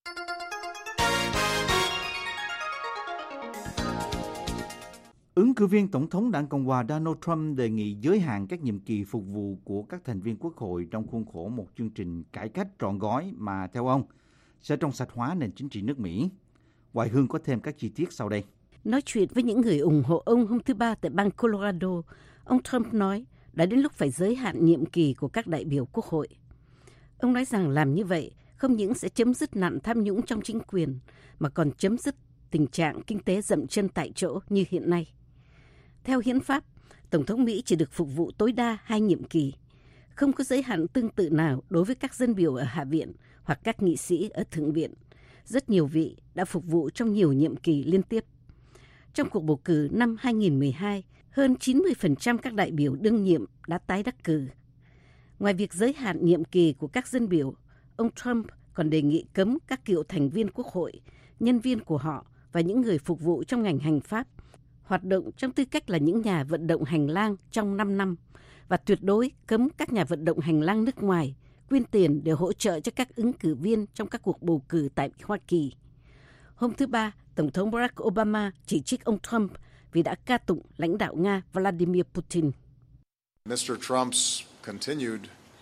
Speaker 3: Ứng cử viên Tổng thống Đảng Cộng hòa Donald Trump đề nghị giới hạn các nhiệm kỳ phục vụ của các thành viên Quốc hội trong khuôn khổ một chương trình cải cách trọn gói mà theo ông sẽ trong sạch hóa nền chính trị nước Mỹ. Hoài Hương có thêm các chi tiết sau đây.
Speaker 14: Nói chuyện với những người ủng hộ ông hôm thứ Ba tại bang Colorado, ông Trump nói đã đến lúc phải giới hạn nhiệm kỳ của các đại biểu Quốc hội. Ông nói rằng làm như vậy không những sẽ chấm dứt nạn tham nhũng trong chính quyền, mà còn chấm dứt tình trạng kinh tế dậm chân tại chỗ như hiện nay. Theo hiến pháp, Tổng thống Mỹ chỉ được phục vụ tối đa 2 nhiệm kỳ, không có giới hạn tương tự nào đối với các dân biểu ở Hạ viện hoặc các nghị sĩ ở Thượng viện. Rất nhiều vị đã phục vụ trong nhiều nhiệm kỳ liên tiếp. Trong cuộc bầu cử năm 2012, hơn 90% các đại biểu đương nhiệm đã tái đắc cử. Ngoài việc giới hạn nhiệm kỳ của các dân biểu, ông Trump còn đề nghị cấm các cựu thành viên Quốc hội, nhân viên của họ và những người phục vụ trong ngành hành pháp hoạt động trong tư cách là những nhà vận động hành lang trong 5 năm và tuyệt đối cấm các nhà vận động hành lang nước ngoài quyên tiền để hỗ trợ cho các ứng cử viên trong các cuộc bầu cử tại Hoa Kỳ. Hôm thứ Ba, Tổng thống Barack Obama chỉ trích ông Trump vì đã ca tụng lãnh đạo Nga Vladimir Putin.
Speaker 15: Mr. Trump's continued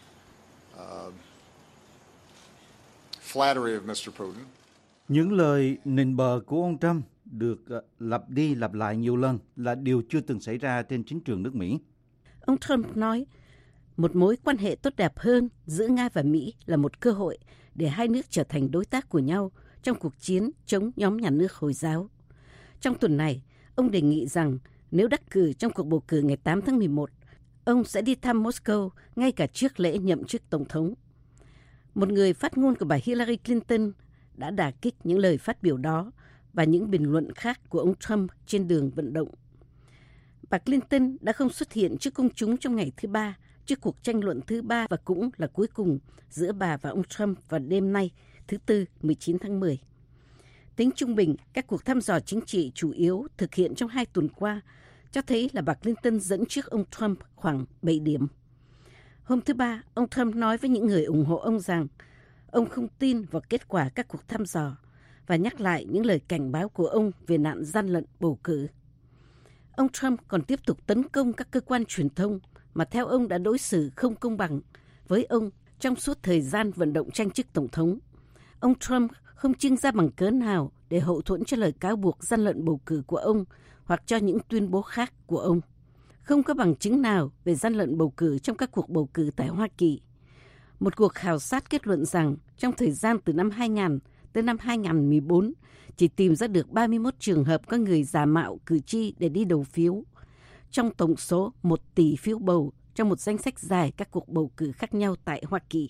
Speaker 15: flattery of Mr. Putin.
Speaker 3: Những lời nịnh bợ của ông Trump được lặp đi lặp lại nhiều lần là điều chưa từng xảy ra trên chính trường nước Mỹ.
Speaker 14: Ông Trump nói, một mối quan hệ tốt đẹp hơn giữa Nga và Mỹ là một cơ hội để hai nước trở thành đối tác của nhau trong cuộc chiến chống nhóm nhà nước Hồi giáo. Trong tuần này, ông đề nghị rằng nếu đắc cử trong cuộc bầu cử ngày 8 tháng 11, ông sẽ đi thăm Moscow ngay cả trước lễ nhậm chức Tổng thống. Một người phát ngôn của bà Hillary Clinton đã đả kích những lời phát biểu đó và những bình luận khác của ông Trump trên đường vận động. Bà Clinton đã không xuất hiện trước công chúng trong ngày thứ Ba, trước cuộc tranh luận thứ 3 và cũng là cuối cùng giữa bà và ông Trump vào đêm nay, thứ Tư, 19 tháng 10. Tính trung bình, các cuộc thăm dò chính trị chủ yếu thực hiện trong 2 tuần qua cho thấy là bà Clinton dẫn trước ông Trump khoảng 7 điểm. Hôm thứ Ba, ông Trump nói với những người ủng hộ ông rằng ông không tin vào kết quả các cuộc thăm dò và nhắc lại những lời cảnh báo của ông về nạn gian lận bầu cử. Ông Trump còn tiếp tục tấn công các cơ quan truyền thông mà theo ông đã đối xử không công bằng với ông trong suốt thời gian vận động tranh chức Tổng thống. Ông Trump không trưng ra bằng cớ nào để hậu thuẫn cho lời cáo buộc gian lận bầu cử của ông hoặc cho những tuyên bố khác của ông. Không có bằng chứng nào về gian lận bầu cử trong các cuộc bầu cử tại Hoa Kỳ. Một cuộc khảo sát kết luận rằng trong thời gian từ năm 2000 tới năm 2014, chỉ tìm ra được 31 trường hợp có người giả mạo cử tri để đi đầu phiếu. Trong tổng số 1 tỷ phiếu bầu trong một danh sách dài các cuộc bầu cử khác nhau tại Hoa Kỳ.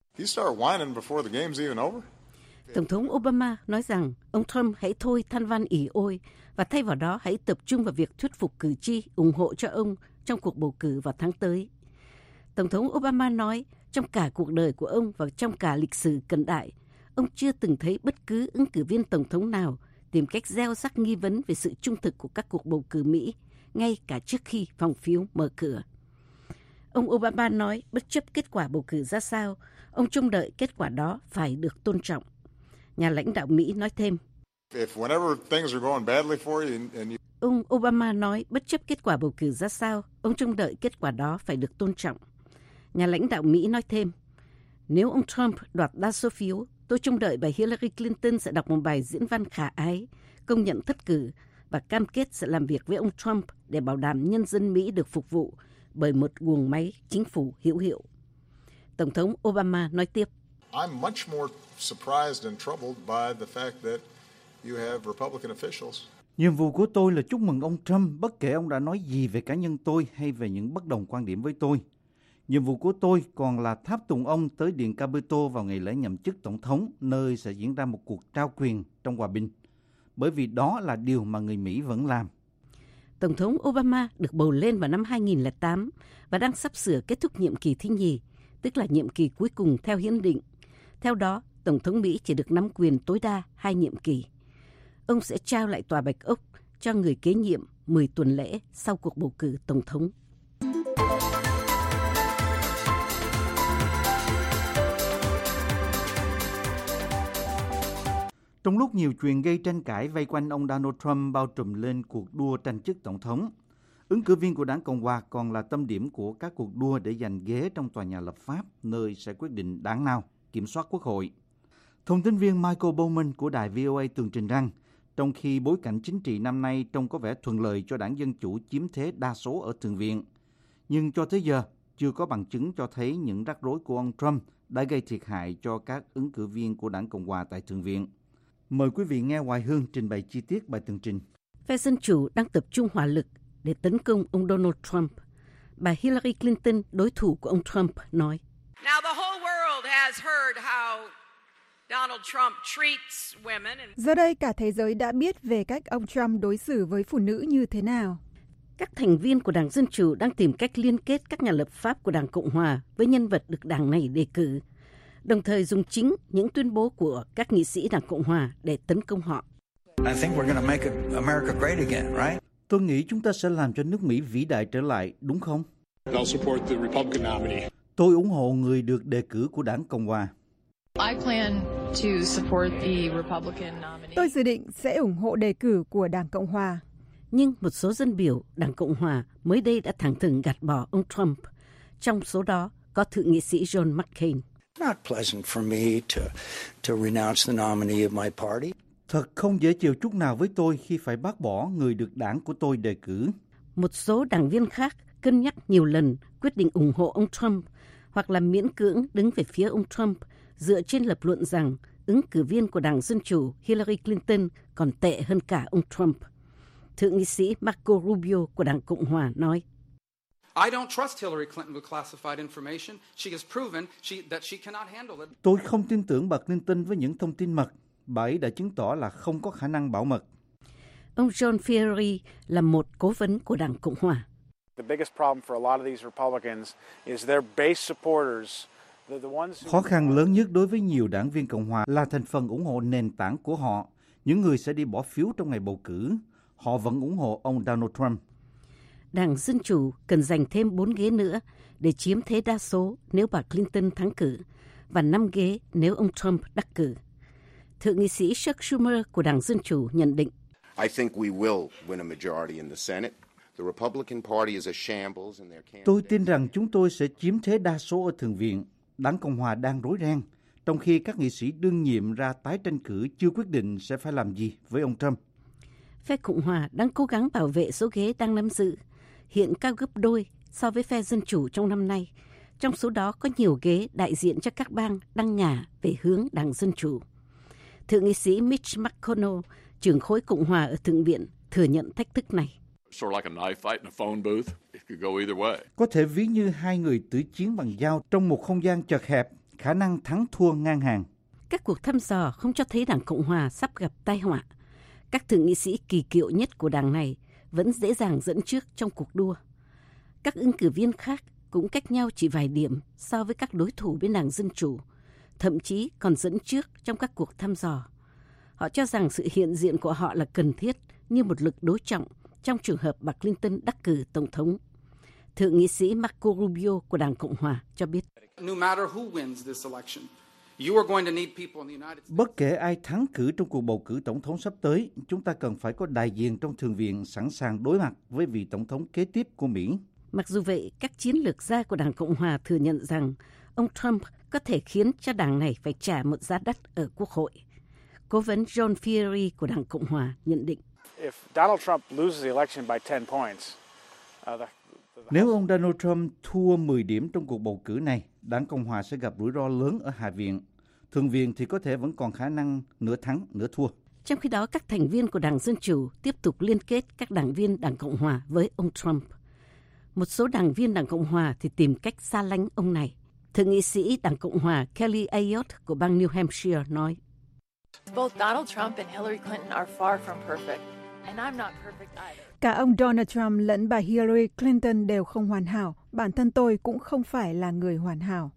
Speaker 14: Tổng thống Obama nói rằng ông Trump hãy thôi than van ỉ ôi và thay vào đó hãy tập trung vào việc thuyết phục cử tri ủng hộ cho ông trong cuộc bầu cử vào tháng tới. Tổng thống Obama nói trong cả cuộc đời của ông và trong cả lịch sử cận đại, ông chưa từng thấy bất cứ ứng cử viên tổng thống nào tìm cách gieo rắc nghi vấn về sự trung thực của các cuộc bầu cử Mỹ, ngay cả trước khi phòng phiếu mở cửa. Ông Obama nói bất chấp kết quả bầu cử ra sao, ông trông đợi kết quả đó phải được tôn trọng. Nhà lãnh đạo Mỹ nói thêm. Ông Obama nói bất chấp kết quả bầu cử ra sao, ông trông đợi kết quả đó phải được tôn trọng. Nhà lãnh đạo Mỹ nói thêm, nếu ông Trump đoạt đa số phiếu, tôi trông đợi bà Hillary Clinton sẽ đọc một bài diễn văn khả ái, công nhận thất cử và cam kết sẽ làm việc với ông Trump để bảo đảm nhân dân Mỹ được phục vụ bởi một guồng máy chính phủ hữu hiệu. Tổng thống Obama nói tiếp.
Speaker 15: I'm much more surprised and troubled by the fact that you have Republican officials.
Speaker 3: Nhiệm vụ của tôi là chúc mừng ông Trump, bất kể ông đã nói gì về cá nhân tôi hay về những bất đồng quan điểm với tôi. Nhiệm vụ của tôi còn là tháp tùng ông tới Điện Capitol vào ngày lễ nhậm chức Tổng thống, nơi sẽ diễn ra một cuộc trao quyền trong hòa bình. Bởi vì đó là điều mà người Mỹ vẫn làm.
Speaker 14: Tổng thống Obama được bầu lên vào năm 2008 và đang sắp sửa kết thúc nhiệm kỳ thứ nhì, tức là nhiệm kỳ cuối cùng theo hiến định. Theo đó, Tổng thống Mỹ chỉ được nắm quyền tối đa 2 nhiệm kỳ. Ông sẽ trao lại Tòa Bạch Ốc cho người kế nhiệm 10 tuần lễ sau cuộc bầu cử Tổng thống.
Speaker 3: Trong lúc nhiều chuyện gây tranh cãi vây quanh ông Donald Trump bao trùm lên cuộc đua tranh chức tổng thống, ứng cử viên của đảng Cộng hòa còn là tâm điểm của các cuộc đua để giành ghế trong tòa nhà lập pháp, nơi sẽ quyết định đảng nào kiểm soát quốc hội. Thông tin viên Michael Bowman của đài VOA tường trình rằng, trong khi bối cảnh chính trị năm nay trông có vẻ thuận lợi cho đảng Dân Chủ chiếm thế đa số ở Thượng viện, nhưng cho tới giờ chưa có bằng chứng cho thấy những rắc rối của ông Trump đã gây thiệt hại cho các ứng cử viên của đảng Cộng hòa tại Thượng viện. Mời quý vị nghe Hoài Hương trình bày chi tiết bài tường trình.
Speaker 14: Phe Dân Chủ đang tập trung hỏa lực để tấn công ông Donald Trump. Bà Hillary Clinton, đối thủ của ông Trump, nói:
Speaker 16: Now the whole world has heard how Donald Trump treats women.
Speaker 17: Giờ đây cả thế giới đã biết về cách ông Trump đối xử với phụ nữ như thế nào.
Speaker 14: Các thành viên của Đảng Dân Chủ đang tìm cách liên kết các nhà lập pháp của Đảng Cộng Hòa với nhân vật được đảng này đề cử, đồng thời dùng chính những tuyên bố của các nghị sĩ Đảng Cộng Hòa để tấn công họ.
Speaker 3: Tôi nghĩ chúng ta sẽ làm cho nước Mỹ vĩ đại trở lại, đúng không? Tôi ủng hộ người được đề cử của Đảng Cộng Hòa.
Speaker 17: Tôi dự định sẽ ủng hộ đề cử của Đảng Cộng Hòa.
Speaker 14: Nhưng một số dân biểu Đảng Cộng Hòa mới đây đã thẳng thừng gạt bỏ ông Trump. Trong số đó có Thượng nghị sĩ John McCain.
Speaker 3: Thật không dễ chịu chút nào với tôi khi phải bác bỏ người được đảng của tôi đề cử.
Speaker 14: Một số đảng viên khác cân nhắc nhiều lần quyết định ủng hộ ông Trump hoặc là miễn cưỡng đứng về phía ông Trump dựa trên lập luận rằng ứng cử viên của Đảng Dân Chủ Hillary Clinton còn tệ hơn cả ông Trump. Thượng nghị sĩ Marco Rubio của Đảng Cộng Hòa nói:
Speaker 3: Tôi không tin tưởng bà Clinton với những thông tin mật. Bà ấy đã chứng tỏ là không có khả năng bảo mật.
Speaker 14: Ông John Ferry là một cố vấn của Đảng Cộng Hòa.
Speaker 3: Khó khăn lớn nhất đối với nhiều đảng viên Cộng Hòa là thành phần ủng hộ nền tảng của họ, những người sẽ đi bỏ phiếu trong ngày bầu cử. Họ vẫn ủng hộ ông Donald Trump.
Speaker 14: Đảng Dân Chủ cần giành thêm 4 ghế nữa để chiếm thế đa số nếu bà Clinton thắng cử và 5 ghế nếu ông Trump đắc cử. Thượng nghị sĩ Chuck Schumer của Đảng Dân Chủ nhận định:
Speaker 3: Tôi tin rằng chúng tôi sẽ chiếm thế đa số ở Thượng viện. Đảng Cộng Hòa đang rối ren, trong khi các nghị sĩ đương nhiệm ra tái tranh cử chưa quyết định sẽ phải làm gì với ông Trump.
Speaker 14: Phe Cộng Hòa đang cố gắng bảo vệ số ghế đang nắm giữ, hiện cao gấp đôi so với phe Dân Chủ trong năm nay. Trong số đó có nhiều ghế đại diện cho các bang đang ngả về hướng Đảng Dân Chủ. Thượng nghị sĩ Mitch McConnell, trưởng khối Cộng Hòa ở Thượng viện, thừa nhận thách thức này.
Speaker 3: Có thể ví như hai người tử chiến bằng dao trong một không gian chật hẹp, khả năng thắng thua ngang hàng.
Speaker 14: Các cuộc thăm dò không cho thấy Đảng Cộng Hòa sắp gặp tai họa. Các thượng nghị sĩ kỳ cựu nhất của đảng này vẫn dễ dàng dẫn trước trong cuộc đua. Các ứng cử viên khác cũng cách nhau chỉ vài điểm so với các đối thủ bên Đảng Dân Chủ, thậm chí còn dẫn trước trong các cuộc thăm dò. Họ cho rằng sự hiện diện của họ là cần thiết như một lực đối trọng trong trường hợp bà Clinton đắc cử tổng thống. Thượng nghị sĩ Marco Rubio của Đảng Cộng Hòa cho biết:
Speaker 3: Bất kể ai thắng cử trong cuộc bầu cử tổng thống sắp tới, chúng ta cần phải có đại diện trong Thượng viện sẵn sàng đối mặt với vị tổng thống kế tiếp của Mỹ.
Speaker 14: Mặc dù vậy, các chiến lược gia của Đảng Cộng Hòa thừa nhận rằng ông Trump có thể khiến cho đảng này phải trả một giá đắt ở Quốc hội. Cố vấn John Ferry của Đảng Cộng Hòa nhận định:
Speaker 3: Nếu ông Donald Trump thua 10 điểm trong cuộc bầu cử này, Đảng Cộng Hòa sẽ gặp rủi ro lớn ở Hạ viện. Thượng viện thì có thể vẫn còn khả năng nửa thắng, nửa thua.
Speaker 14: Trong khi đó, các thành viên của Đảng Dân Chủ tiếp tục liên kết các đảng viên Đảng Cộng Hòa với ông Trump. Một số đảng viên Đảng Cộng Hòa thì tìm cách xa lánh ông này. Thượng nghị sĩ Đảng Cộng Hòa Kelly Ayotte của bang New Hampshire nói:
Speaker 17: Cả ông Donald Trump lẫn bà Hillary Clinton đều không hoàn hảo. Bản thân tôi cũng không phải là người hoàn hảo.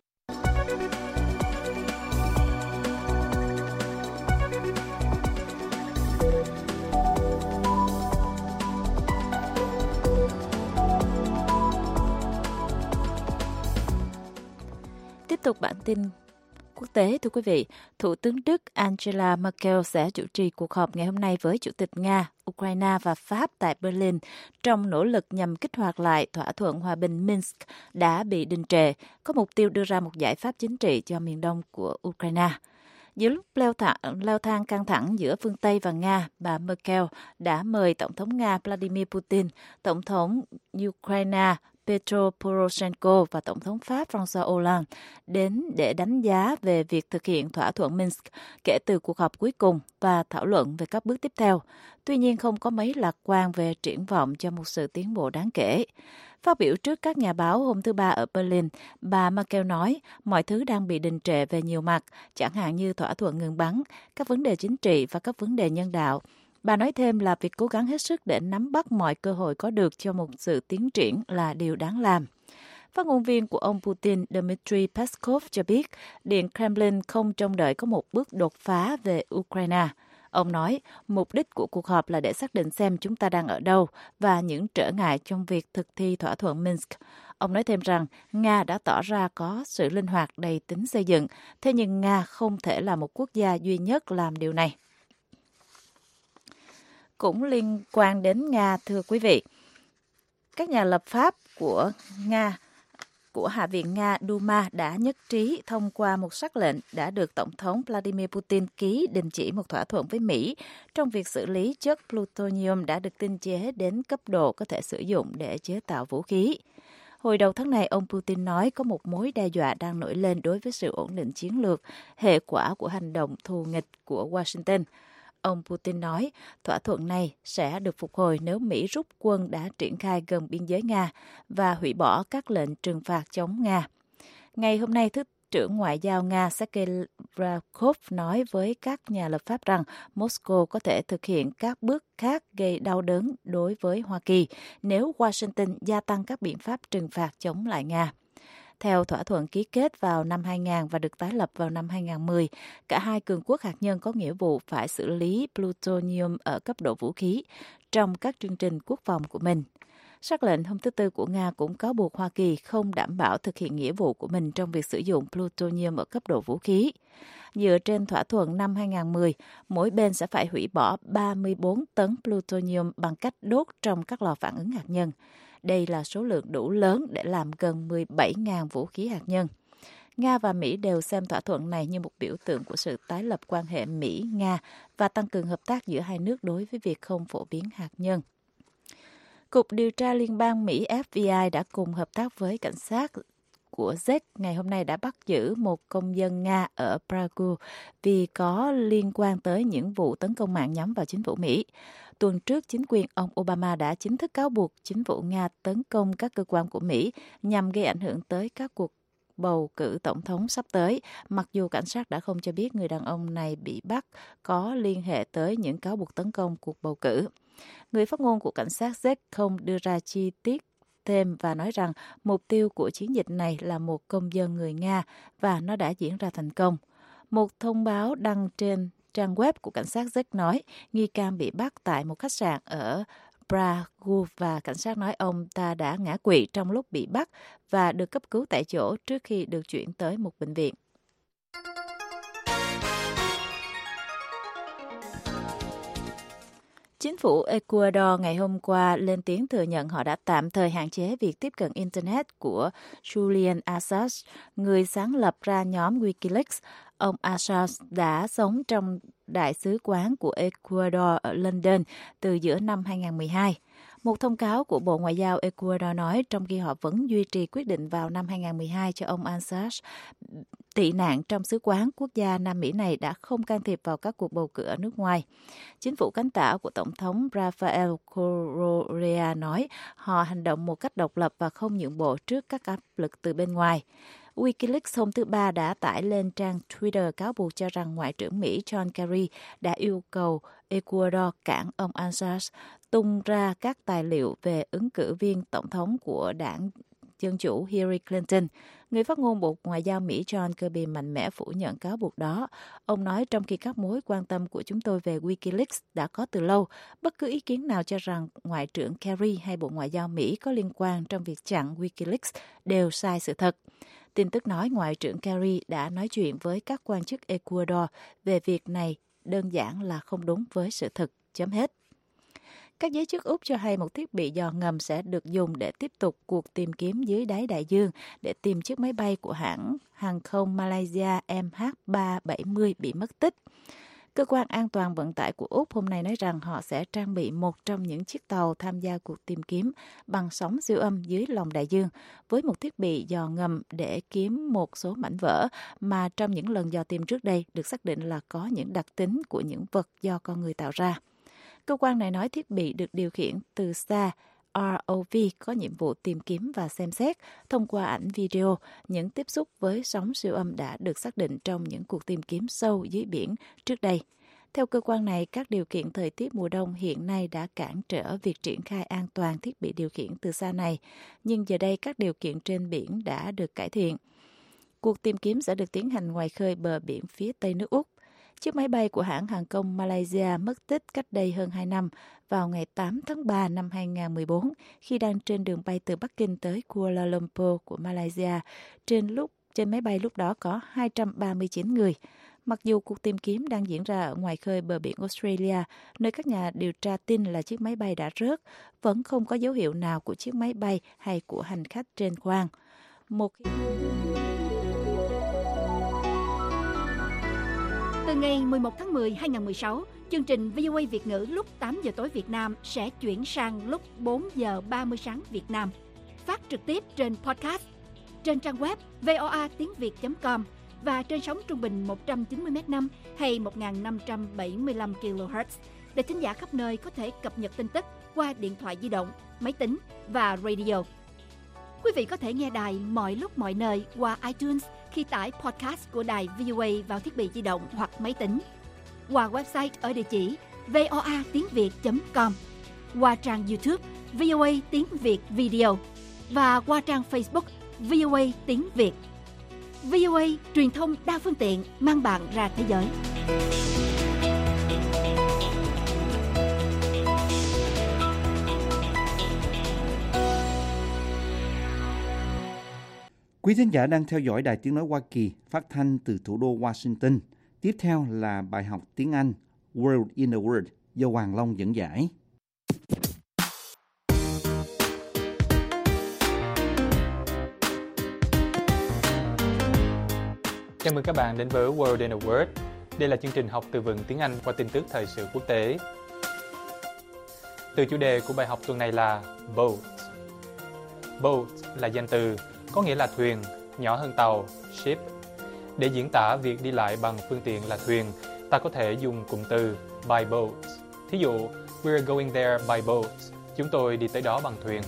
Speaker 4: Tiếp tục bản tin quốc tế, thưa quý vị, Thủ tướng Đức Angela Merkel sẽ chủ trì cuộc họp ngày hôm nay với Chủ tịch Nga, Ukraine và Pháp tại Berlin trong nỗ lực nhằm kích hoạt lại thỏa thuận hòa bình Minsk đã bị đình trệ, có mục tiêu đưa ra một giải pháp chính trị cho miền đông của Ukraine. Giữa lúc leo thang căng thẳng giữa phương Tây và Nga, bà Merkel đã mời Tổng thống Nga Vladimir Putin, Tổng thống Ukraine Petro Poroshenko và Tổng thống Pháp François Hollande đến để đánh giá về việc thực hiện thỏa thuận Minsk kể từ cuộc họp cuối cùng và thảo luận về các bước tiếp theo. Tuy nhiên không có mấy lạc quan về triển vọng cho một sự tiến bộ đáng kể. Phát biểu trước các nhà báo hôm thứ Ba ở Berlin, bà Merkel nói mọi thứ đang bị đình trệ về nhiều mặt, chẳng hạn như thỏa thuận ngừng bắn, các vấn đề chính trị và các vấn đề nhân đạo. Bà nói thêm là việc cố gắng hết sức để nắm bắt mọi cơ hội có được cho một sự tiến triển là điều đáng làm. Phát ngôn viên của ông Putin Dmitry Peskov cho biết Điện Kremlin không trông đợi có một bước đột phá về Ukraine. Ông nói, mục đích của cuộc họp là để xác định xem chúng ta đang ở đâu và những trở ngại trong việc thực thi thỏa thuận Minsk. Ông nói thêm rằng Nga đã tỏ ra có sự linh hoạt đầy tính xây dựng, thế nhưng Nga không thể là một quốc gia duy nhất làm điều này. Cũng liên quan đến Nga, thưa quý vị, các nhà lập pháp của Nga, của Hạ viện Nga Duma đã nhất trí thông qua một sắc lệnh đã được Tổng thống Vladimir Putin ký đình chỉ một thỏa thuận với Mỹ trong việc xử lý chất plutonium đã được tinh chế đến cấp độ có thể sử dụng để chế tạo vũ khí. Hồi đầu tháng này, ông Putin nói có một mối đe dọa đang nổi lên đối với sự ổn định chiến lược, hệ quả của hành động thù nghịch của Washington. Ông Putin nói thỏa thuận này sẽ được phục hồi nếu Mỹ rút quân đã triển khai gần biên giới Nga và hủy bỏ các lệnh trừng phạt chống Nga. Ngày hôm nay, Thứ trưởng Ngoại giao Nga Sergei Ryabkov nói với các nhà lập pháp rằng Moscow có thể thực hiện các bước khác gây đau đớn đối với Hoa Kỳ nếu Washington gia tăng các biện pháp trừng phạt chống lại Nga. Theo thỏa thuận ký kết vào năm 2000 và được tái lập vào năm 2010, cả hai cường quốc hạt nhân có nghĩa vụ phải xử lý plutonium ở cấp độ vũ khí trong các chương trình quốc phòng của mình. Sắc lệnh hôm thứ Tư của Nga cũng cáo buộc Hoa Kỳ không đảm bảo thực hiện nghĩa vụ của mình trong việc sử dụng plutonium ở cấp độ vũ khí. Dựa trên thỏa thuận năm 2010, mỗi bên sẽ phải hủy bỏ 34 tấn plutonium bằng cách đốt trong các lò phản ứng hạt nhân. Đây là số lượng đủ lớn để làm gần 17.000 vũ khí hạt nhân. Nga và Mỹ đều xem thỏa thuận này như một biểu tượng của sự tái lập quan hệ Mỹ-Nga và tăng cường hợp tác giữa hai nước đối với việc không phổ biến hạt nhân. Cục điều tra liên bang Mỹ FBI đã cùng hợp tác với cảnh sát của Czech ngày hôm nay đã bắt giữ một công dân Nga ở Prague vì có liên quan tới những vụ tấn công mạng nhắm vào chính phủ Mỹ. Tuần trước, chính quyền ông Obama đã chính thức cáo buộc chính phủ Nga tấn công các cơ quan của Mỹ nhằm gây ảnh hưởng tới các cuộc bầu cử tổng thống sắp tới, mặc dù cảnh sát đã không cho biết người đàn ông này bị bắt có liên hệ tới những cáo buộc tấn công cuộc bầu cử. Người phát ngôn của cảnh sát Czech không đưa ra chi tiết thêm và nói rằng mục tiêu của chiến dịch này là một công dân người Nga và nó đã diễn ra thành công. Một thông báo đăng trên trang web của cảnh sát Czech nói nghi can bị bắt tại một khách sạn ở Prague và cảnh sát nói ông ta đã ngã quỵ trong lúc bị bắt và được cấp cứu tại chỗ trước khi được chuyển tới một bệnh viện. Chính phủ Ecuador ngày hôm qua lên tiếng thừa nhận họ đã tạm thời hạn chế việc tiếp cận Internet của Julian Assange, người sáng lập ra nhóm Wikileaks. Ông Assange đã sống trong đại sứ quán của Ecuador ở London từ giữa năm 2012. Một thông cáo của Bộ Ngoại giao Ecuador nói trong khi họ vẫn duy trì quyết định vào năm 2012 cho ông Assange tị nạn trong sứ quán, quốc gia Nam Mỹ này đã không can thiệp vào các cuộc bầu cử ở nước ngoài. Chính phủ cánh tả của Tổng thống Rafael Correa nói họ hành động một cách độc lập và không nhượng bộ trước các áp lực từ bên ngoài. Wikileaks hôm thứ Ba đã tải lên trang Twitter cáo buộc cho rằng Ngoại trưởng Mỹ John Kerry đã yêu cầu Ecuador cản ông Assange tung ra các tài liệu về ứng cử viên tổng thống của đảng Dân Chủ Hillary Clinton. Người phát ngôn Bộ Ngoại giao Mỹ John Kirby mạnh mẽ phủ nhận cáo buộc đó. Ông nói trong khi các mối quan tâm của chúng tôi về Wikileaks đã có từ lâu, bất cứ ý kiến nào cho rằng Ngoại trưởng Kerry hay Bộ Ngoại giao Mỹ có liên quan trong việc chặn Wikileaks đều sai sự thật. Tin tức nói Ngoại trưởng Kerry đã nói chuyện với các quan chức Ecuador về việc này đơn giản là không đúng với sự thực. Chấm hết. Các giới chức Úc cho hay một thiết bị dò ngầm sẽ được dùng để tiếp tục cuộc tìm kiếm dưới đáy đại dương để tìm chiếc máy bay của hãng hàng không Malaysia MH370 bị mất tích. Cơ quan an toàn vận tải của Úc hôm nay nói rằng họ sẽ trang bị một trong những chiếc tàu tham gia cuộc tìm kiếm bằng sóng siêu âm dưới lòng đại dương với một thiết bị dò ngầm để kiếm một số mảnh vỡ mà trong những lần dò tìm trước đây được xác định là có những đặc tính của những vật do con người tạo ra. Cơ quan này nói thiết bị được điều khiển từ xa. ROV có nhiệm vụ tìm kiếm và xem xét thông qua ảnh video những tiếp xúc với sóng siêu âm đã được xác định trong những cuộc tìm kiếm sâu dưới biển trước đây. Theo cơ quan này, các điều kiện thời tiết mùa đông hiện nay đã cản trở việc triển khai an toàn thiết bị điều khiển từ xa này, nhưng giờ đây các điều kiện trên biển đã được cải thiện. Cuộc tìm kiếm sẽ được tiến hành ngoài khơi bờ biển phía tây nước Úc. Chiếc máy bay của hãng hàng không Malaysia mất tích cách đây hơn 2 năm vào ngày 8 tháng 3 năm 2014 khi đang trên đường bay từ Bắc Kinh tới Kuala Lumpur của Malaysia. Trên máy bay lúc đó có 239 người. Mặc dù cuộc tìm kiếm đang diễn ra ở ngoài khơi bờ biển Australia, nơi các nhà điều tra tin là chiếc máy bay đã rớt, vẫn không có dấu hiệu nào của chiếc máy bay hay của hành khách trên khoang.
Speaker 18: Từ ngày 11 tháng 10, 2016, chương trình VOA Việt ngữ lúc 8 giờ tối Việt Nam sẽ chuyển sang lúc 4 giờ 30 sáng Việt Nam. Phát trực tiếp trên podcast, trên trang web voatínviet.com và trên sóng trung bình 190m5 hay 1575 kHz để thính giả khắp nơi có thể cập nhật tin tức qua điện thoại di động, máy tính và radio. Quý vị có thể nghe đài mọi lúc mọi nơi qua iTunes khi tải podcast của đài VOA vào thiết bị di động hoặc máy tính, qua website ở địa chỉ voatínviet.com, qua trang YouTube VOA Tiếng Việt Video và qua trang Facebook VOA Tiếng Việt. VOA, truyền thông đa phương tiện mang bạn ra thế giới.
Speaker 3: Quý thính giả đang theo dõi Đài Tiếng Nói Hoa Kỳ phát thanh từ thủ đô Washington. Tiếp theo là bài học tiếng Anh World in a Word do Hoàng Long dẫn giải.
Speaker 11: Chào mừng các bạn đến với World in a Word. Đây là chương trình học từ vựng tiếng Anh qua tin tức thời sự quốc tế. Từ chủ đề của bài học tuần này là boat. Boat là danh từ, có nghĩa là thuyền, nhỏ hơn tàu, ship. Để diễn tả việc đi lại bằng phương tiện là thuyền, ta có thể dùng cụm từ by boat. Thí dụ, we're going there by boat. Chúng tôi đi tới đó bằng thuyền.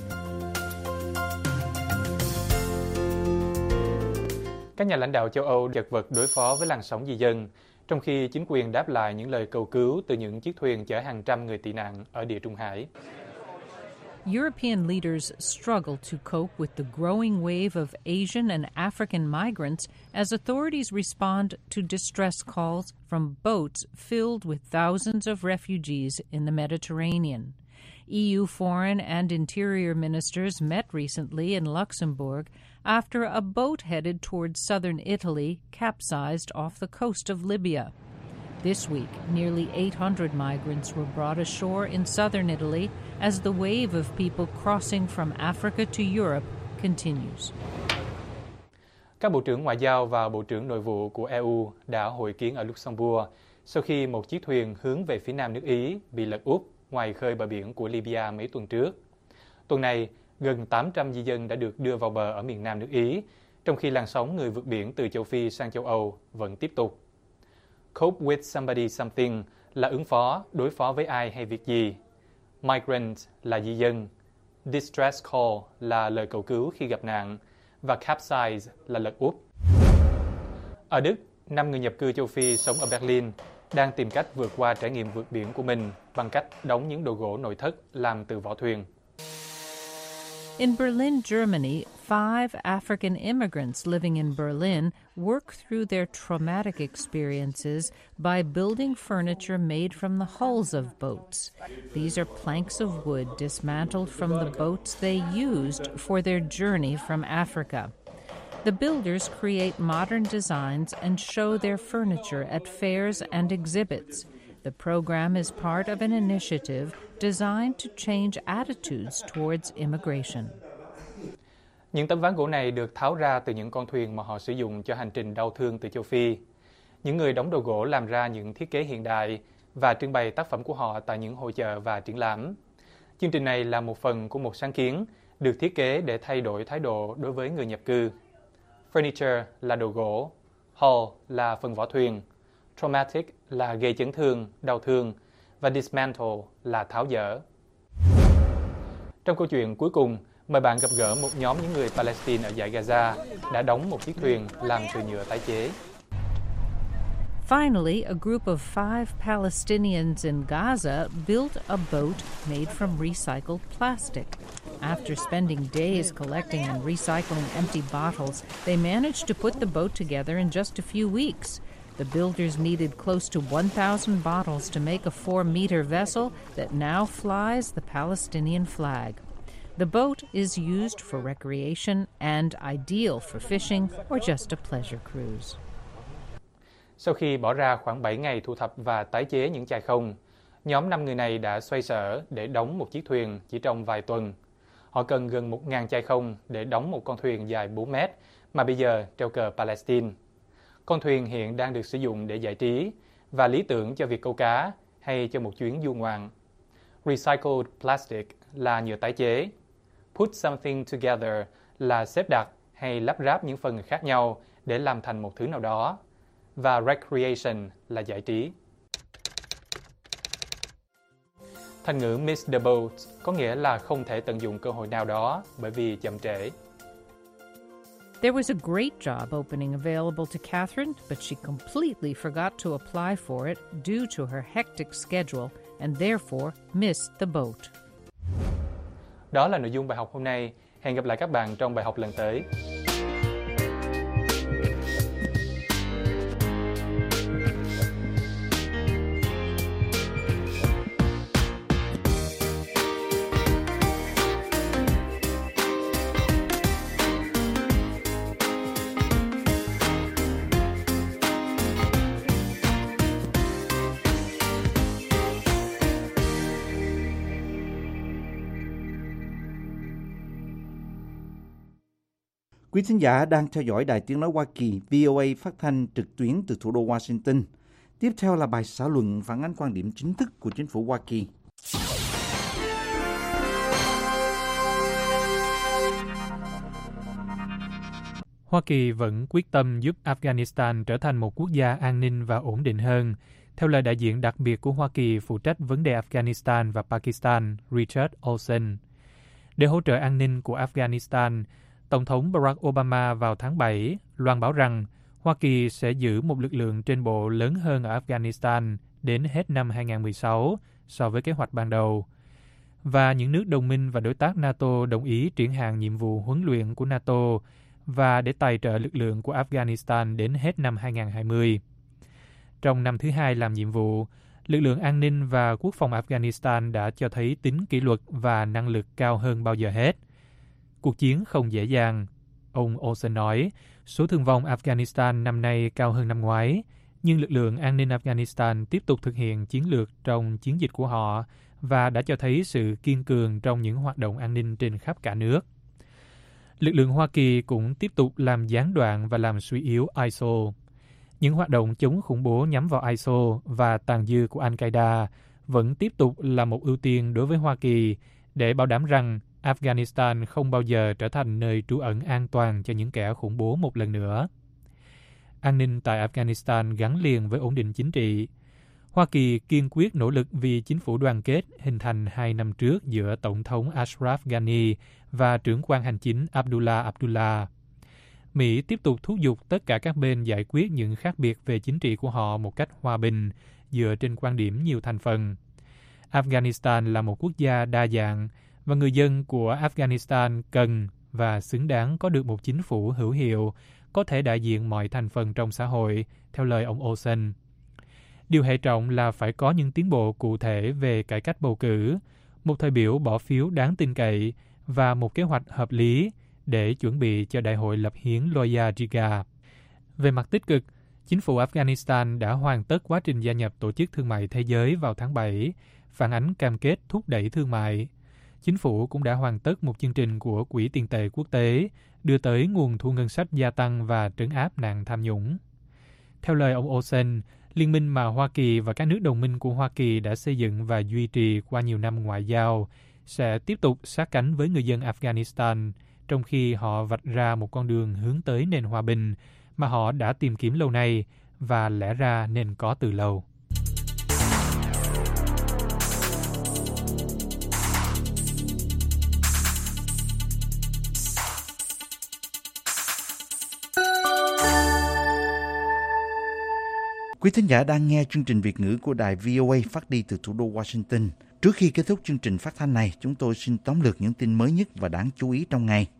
Speaker 11: Các nhà lãnh đạo châu Âu chật vật đối phó với làn sóng di dân, trong khi chính quyền đáp lại những lời cầu cứu từ những chiếc thuyền chở hàng trăm người tị nạn ở Địa Trung Hải.
Speaker 19: European leaders struggle to cope with the growing wave of Asian and African migrants as authorities respond to distress calls from boats filled with thousands of refugees in the Mediterranean. EU foreign and interior ministers met recently in Luxembourg after a boat headed towards southern Italy capsized off the coast of Libya. This week, nearly 800 migrants were brought ashore in southern Italy as the wave of people crossing from Africa to Europe continues.
Speaker 11: Các bộ trưởng ngoại giao và bộ trưởng nội vụ của EU đã hội kiến ở Luxembourg sau khi một chiếc thuyền hướng về phía nam nước Ý bị lật úp ngoài khơi bờ biển của Libya mấy tuần trước. Tuần này, gần 800 di dân đã được đưa vào bờ ở miền nam nước Ý, trong khi làn sóng người vượt biển từ châu Phi sang châu Âu vẫn tiếp tục. Cope with somebody something là ứng phó, đối phó với ai hay việc gì. Migrant là di dân. Distress call là lời cầu cứu khi gặp nạn. Và capsize là lật úp. Ở Đức, 5 người nhập cư châu Phi sống ở Berlin đang tìm cách vượt qua trải nghiệm vượt biển của mình bằng cách đóng những đồ gỗ nội thất làm từ vỏ thuyền.
Speaker 19: In Berlin, Germany, 5 African immigrants living in Berlin work through their traumatic experiences by building furniture made from the hulls of boats. These are planks of wood dismantled from the boats they used for their journey from Africa. The builders create modern designs and show their furniture at fairs and exhibits. The program is part of an initiative designed to change attitudes towards immigration.
Speaker 11: Những tấm ván gỗ này được tháo ra từ những con thuyền mà họ sử dụng cho hành trình đau thương từ châu Phi. Những người đóng đồ gỗ làm ra những thiết kế hiện đại và trưng bày tác phẩm của họ tại những hội chợ và triển lãm. Chương trình này là một phần của một sáng kiến được thiết kế để thay đổi thái độ đối với người nhập cư. Furniture là đồ gỗ, hull là phần vỏ thuyền, traumatic là gây chấn thương, đau thương và dismantle là tháo dỡ. Trong câu chuyện cuối cùng, mời bạn gặp gỡ một nhóm những người Palestine ở dải Gaza đã đóng một chiếc thuyền làm từ nhựa tái chế.
Speaker 19: Finally, a group of 5 Palestinians in Gaza built a boat made from recycled plastic. After spending days collecting and recycling empty bottles, they managed to put the boat together in just a few weeks. The builders needed close to 1,000 bottles to make a 4-meter vessel that now flies the Palestinian flag. The boat is used for recreation and ideal for fishing or just a pleasure cruise.
Speaker 11: Sau khi bỏ ra khoảng 7 ngày thu thập và tái chế những chai không, nhóm 5 người này đã xoay sở để đóng một chiếc thuyền chỉ trong vài tuần. Họ cần gần 1.000 chai không để đóng một con thuyền dài 4 mét mà bây giờ treo cờ Palestine. Con thuyền hiện đang được sử dụng để giải trí và lý tưởng cho việc câu cá hay cho một chuyến du ngoạn. Recycled plastic là nhựa tái chế. Put something together là xếp đặt hay lắp ráp những phần khác nhau để làm thành một thứ nào đó. Và recreation là giải trí. Thành ngữ miss the boat có nghĩa là không thể tận dụng cơ hội nào đó bởi vì chậm trễ.
Speaker 19: There was a great job opening available to Catherine, but she completely forgot to apply for it due to her hectic schedule and therefore missed the boat.
Speaker 11: Đó là nội dung bài học hôm nay. Hẹn gặp lại các bạn trong bài học lần tới.
Speaker 3: Quý thính giả đang theo dõi Đài Tiếng Nói Hoa Kỳ VOA phát thanh trực tuyến từ thủ đô Washington. Tiếp theo là bài xã luận phản ánh quan điểm chính thức của chính phủ Hoa Kỳ.
Speaker 11: Hoa Kỳ vẫn quyết tâm giúp Afghanistan trở thành một quốc gia an ninh và ổn định hơn, theo lời đại diện đặc biệt của Hoa Kỳ phụ trách vấn đề Afghanistan và Pakistan, Richard Olsen. Để hỗ trợ an ninh của Afghanistan, Tổng thống Barack Obama vào tháng 7 loan báo rằng Hoa Kỳ sẽ giữ một lực lượng trên bộ lớn hơn ở Afghanistan đến hết năm 2016 so với kế hoạch ban đầu. Và những nước đồng minh và đối tác NATO đồng ý triển hạn nhiệm vụ huấn luyện của NATO và để tài trợ lực lượng của Afghanistan đến hết năm 2020. Trong năm thứ 2 làm nhiệm vụ, lực lượng an ninh và quốc phòng Afghanistan đã cho thấy tính kỷ luật và năng lực cao hơn bao giờ hết. Cuộc chiến không dễ dàng. Ông Olsen nói, số thương vong Afghanistan năm nay cao hơn năm ngoái, nhưng lực lượng an ninh Afghanistan tiếp tục thực hiện chiến lược trong chiến dịch của họ và đã cho thấy sự kiên cường trong những hoạt động an ninh trên khắp cả nước. Lực lượng Hoa Kỳ cũng tiếp tục làm gián đoạn và làm suy yếu ISIL. Những hoạt động chống khủng bố nhắm vào ISIL và tàn dư của Al-Qaeda vẫn tiếp tục là một ưu tiên đối với Hoa Kỳ để bảo đảm rằng Afghanistan không bao giờ trở thành nơi trú ẩn an toàn cho những kẻ khủng bố một lần nữa. An ninh tại Afghanistan gắn liền với ổn định chính trị. Hoa Kỳ kiên quyết nỗ lực vì chính phủ đoàn kết hình thành 2 năm trước giữa Tổng thống Ashraf Ghani và trưởng quan hành chính Abdullah Abdullah. Mỹ tiếp tục thúc giục tất cả các bên giải quyết những khác biệt về chính trị của họ một cách hòa bình, dựa trên quan điểm nhiều thành phần. Afghanistan là một quốc gia đa dạng và người dân của Afghanistan cần và xứng đáng có được một chính phủ hữu hiệu, có thể đại diện mọi thành phần trong xã hội, theo lời ông Olsen. Điều hệ trọng là phải có những tiến bộ cụ thể về cải cách bầu cử, một thời biểu bỏ phiếu đáng tin cậy và một kế hoạch hợp lý để chuẩn bị cho đại hội lập hiến Loya Jirga. Về mặt tích cực, chính phủ Afghanistan đã hoàn tất quá trình gia nhập Tổ chức Thương mại Thế giới vào tháng 7, phản ánh cam kết thúc đẩy thương mại. Chính phủ cũng đã hoàn tất một chương trình của Quỹ tiền tệ quốc tế đưa tới nguồn thu ngân sách gia tăng và trấn áp nạn tham nhũng. Theo lời ông Olsen, liên minh mà Hoa Kỳ và các nước đồng minh của Hoa Kỳ đã xây dựng và duy trì qua nhiều năm ngoại giao sẽ tiếp tục sát cánh với người dân Afghanistan, trong khi họ vạch ra một con đường hướng tới nền hòa bình mà họ đã tìm kiếm lâu nay và lẽ ra nên có từ lâu.
Speaker 3: Quý thính giả đang nghe chương trình Việt ngữ của đài VOA phát đi từ thủ đô Washington. Trước khi kết thúc chương trình phát thanh này, chúng tôi xin tóm lược những tin mới nhất và đáng chú ý trong ngày.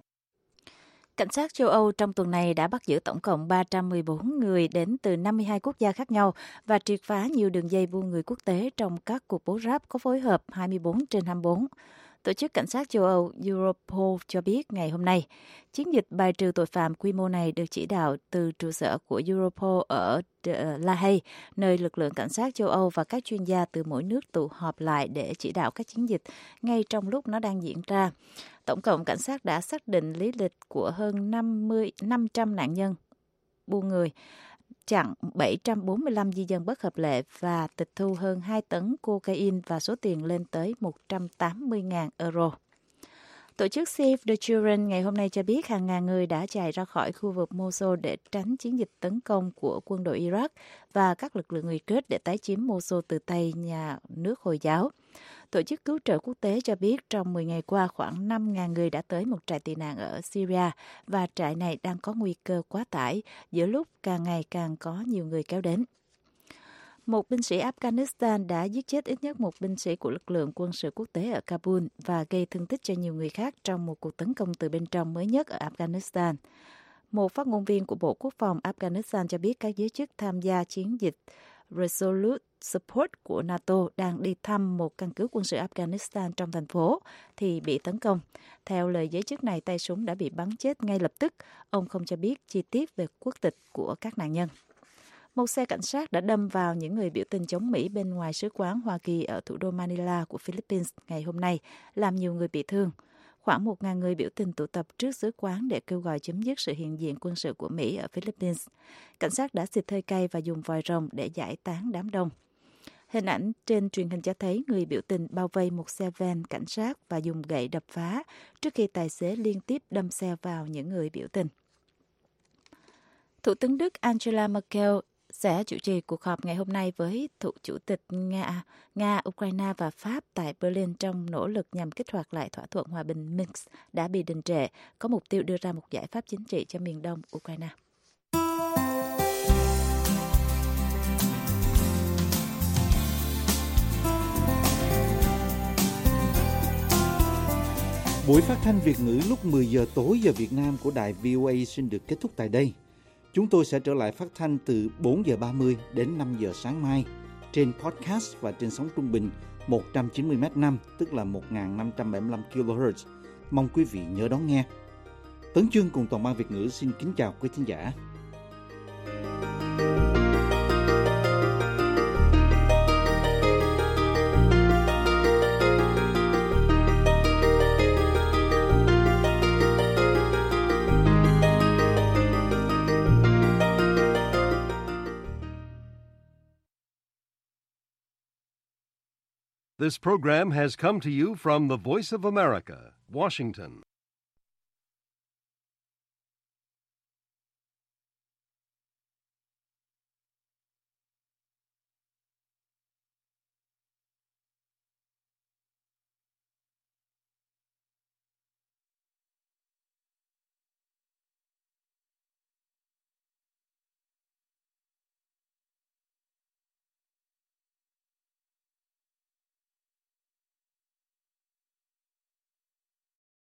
Speaker 4: Cảnh sát châu Âu trong tuần này đã bắt giữ tổng cộng 314 người đến từ 52 quốc gia khác nhau và triệt phá nhiều đường dây buôn người quốc tế trong các cuộc bố ráp có phối hợp 24/24. Tổ chức Cảnh sát châu Âu Europol cho biết ngày hôm nay, chiến dịch bài trừ tội phạm quy mô này được chỉ đạo từ trụ sở của Europol ở La Hay, nơi lực lượng cảnh sát châu Âu và các chuyên gia từ mỗi nước tụ họp lại để chỉ đạo các chiến dịch ngay trong lúc nó đang diễn ra. Tổng cộng, cảnh sát đã xác định lý lịch của hơn 500 nạn nhân buôn người, chặn 745 di dân bất hợp lệ và tịch thu hơn 2 tấn cocaine và số tiền lên tới 180.000 euro. Tổ chức Save the Children ngày hôm nay cho biết hàng ngàn người đã chạy ra khỏi khu vực Mosul để tránh chiến dịch tấn công của quân đội Iraq và các lực lượng người Kurd để tái chiếm Mosul từ tay nhà nước Hồi giáo. Tổ chức cứu trợ quốc tế cho biết trong 10 ngày qua khoảng 5.000 người đã tới một trại tị nạn ở Syria và trại này đang có nguy cơ quá tải giữa lúc càng ngày càng có nhiều người kéo đến. Một binh sĩ Afghanistan đã giết chết ít nhất một binh sĩ của lực lượng quân sự quốc tế ở Kabul và gây thương tích cho nhiều người khác trong một cuộc tấn công từ bên trong mới nhất ở Afghanistan. Một phát ngôn viên của Bộ Quốc phòng Afghanistan cho biết các giới chức tham gia chiến dịch Resolute Support của NATO đang đi thăm một căn cứ quân sự Afghanistan trong thành phố thì bị tấn công. Theo lời giới chức này, tay súng đã bị bắn chết ngay lập tức. Ông không cho biết chi tiết về quốc tịch của các nạn nhân. Một xe cảnh sát đã đâm vào những người biểu tình chống Mỹ bên ngoài sứ quán Hoa Kỳ ở thủ đô Manila của Philippines ngày hôm nay, làm nhiều người bị thương. Khoảng 1.000 người biểu tình tụ tập trước sứ quán để kêu gọi chấm dứt sự hiện diện quân sự của Mỹ ở Philippines. Cảnh sát đã xịt hơi cay và dùng vòi rồng để giải tán đám đông. Hình ảnh trên truyền hình cho thấy người biểu tình bao vây một xe van cảnh sát và dùng gậy đập phá trước khi tài xế liên tiếp đâm xe vào những người biểu tình. Thủ tướng Đức Angela Merkel sẽ chủ trì cuộc họp ngày hôm nay với Chủ tịch Nga, Ukraine và Pháp tại Berlin trong nỗ lực nhằm kích hoạt lại thỏa thuận hòa bình Minsk đã bị đình trệ, có mục tiêu đưa ra một giải pháp chính trị cho miền đông Ukraine.
Speaker 3: Buổi phát thanh Việt ngữ lúc 10 giờ tối giờ Việt Nam của đài VOA xin được kết thúc tại đây. Chúng tôi sẽ trở lại phát thanh từ 4 giờ 30 đến 5 giờ sáng mai trên podcast và trên sóng trung bình 190 m5, tức là 1.575 kHz. Mong quý vị nhớ đón nghe. Tấn Chương cùng toàn ban Việt ngữ xin kính chào quý thính giả.
Speaker 1: This program has come to you from the Voice of America, Washington.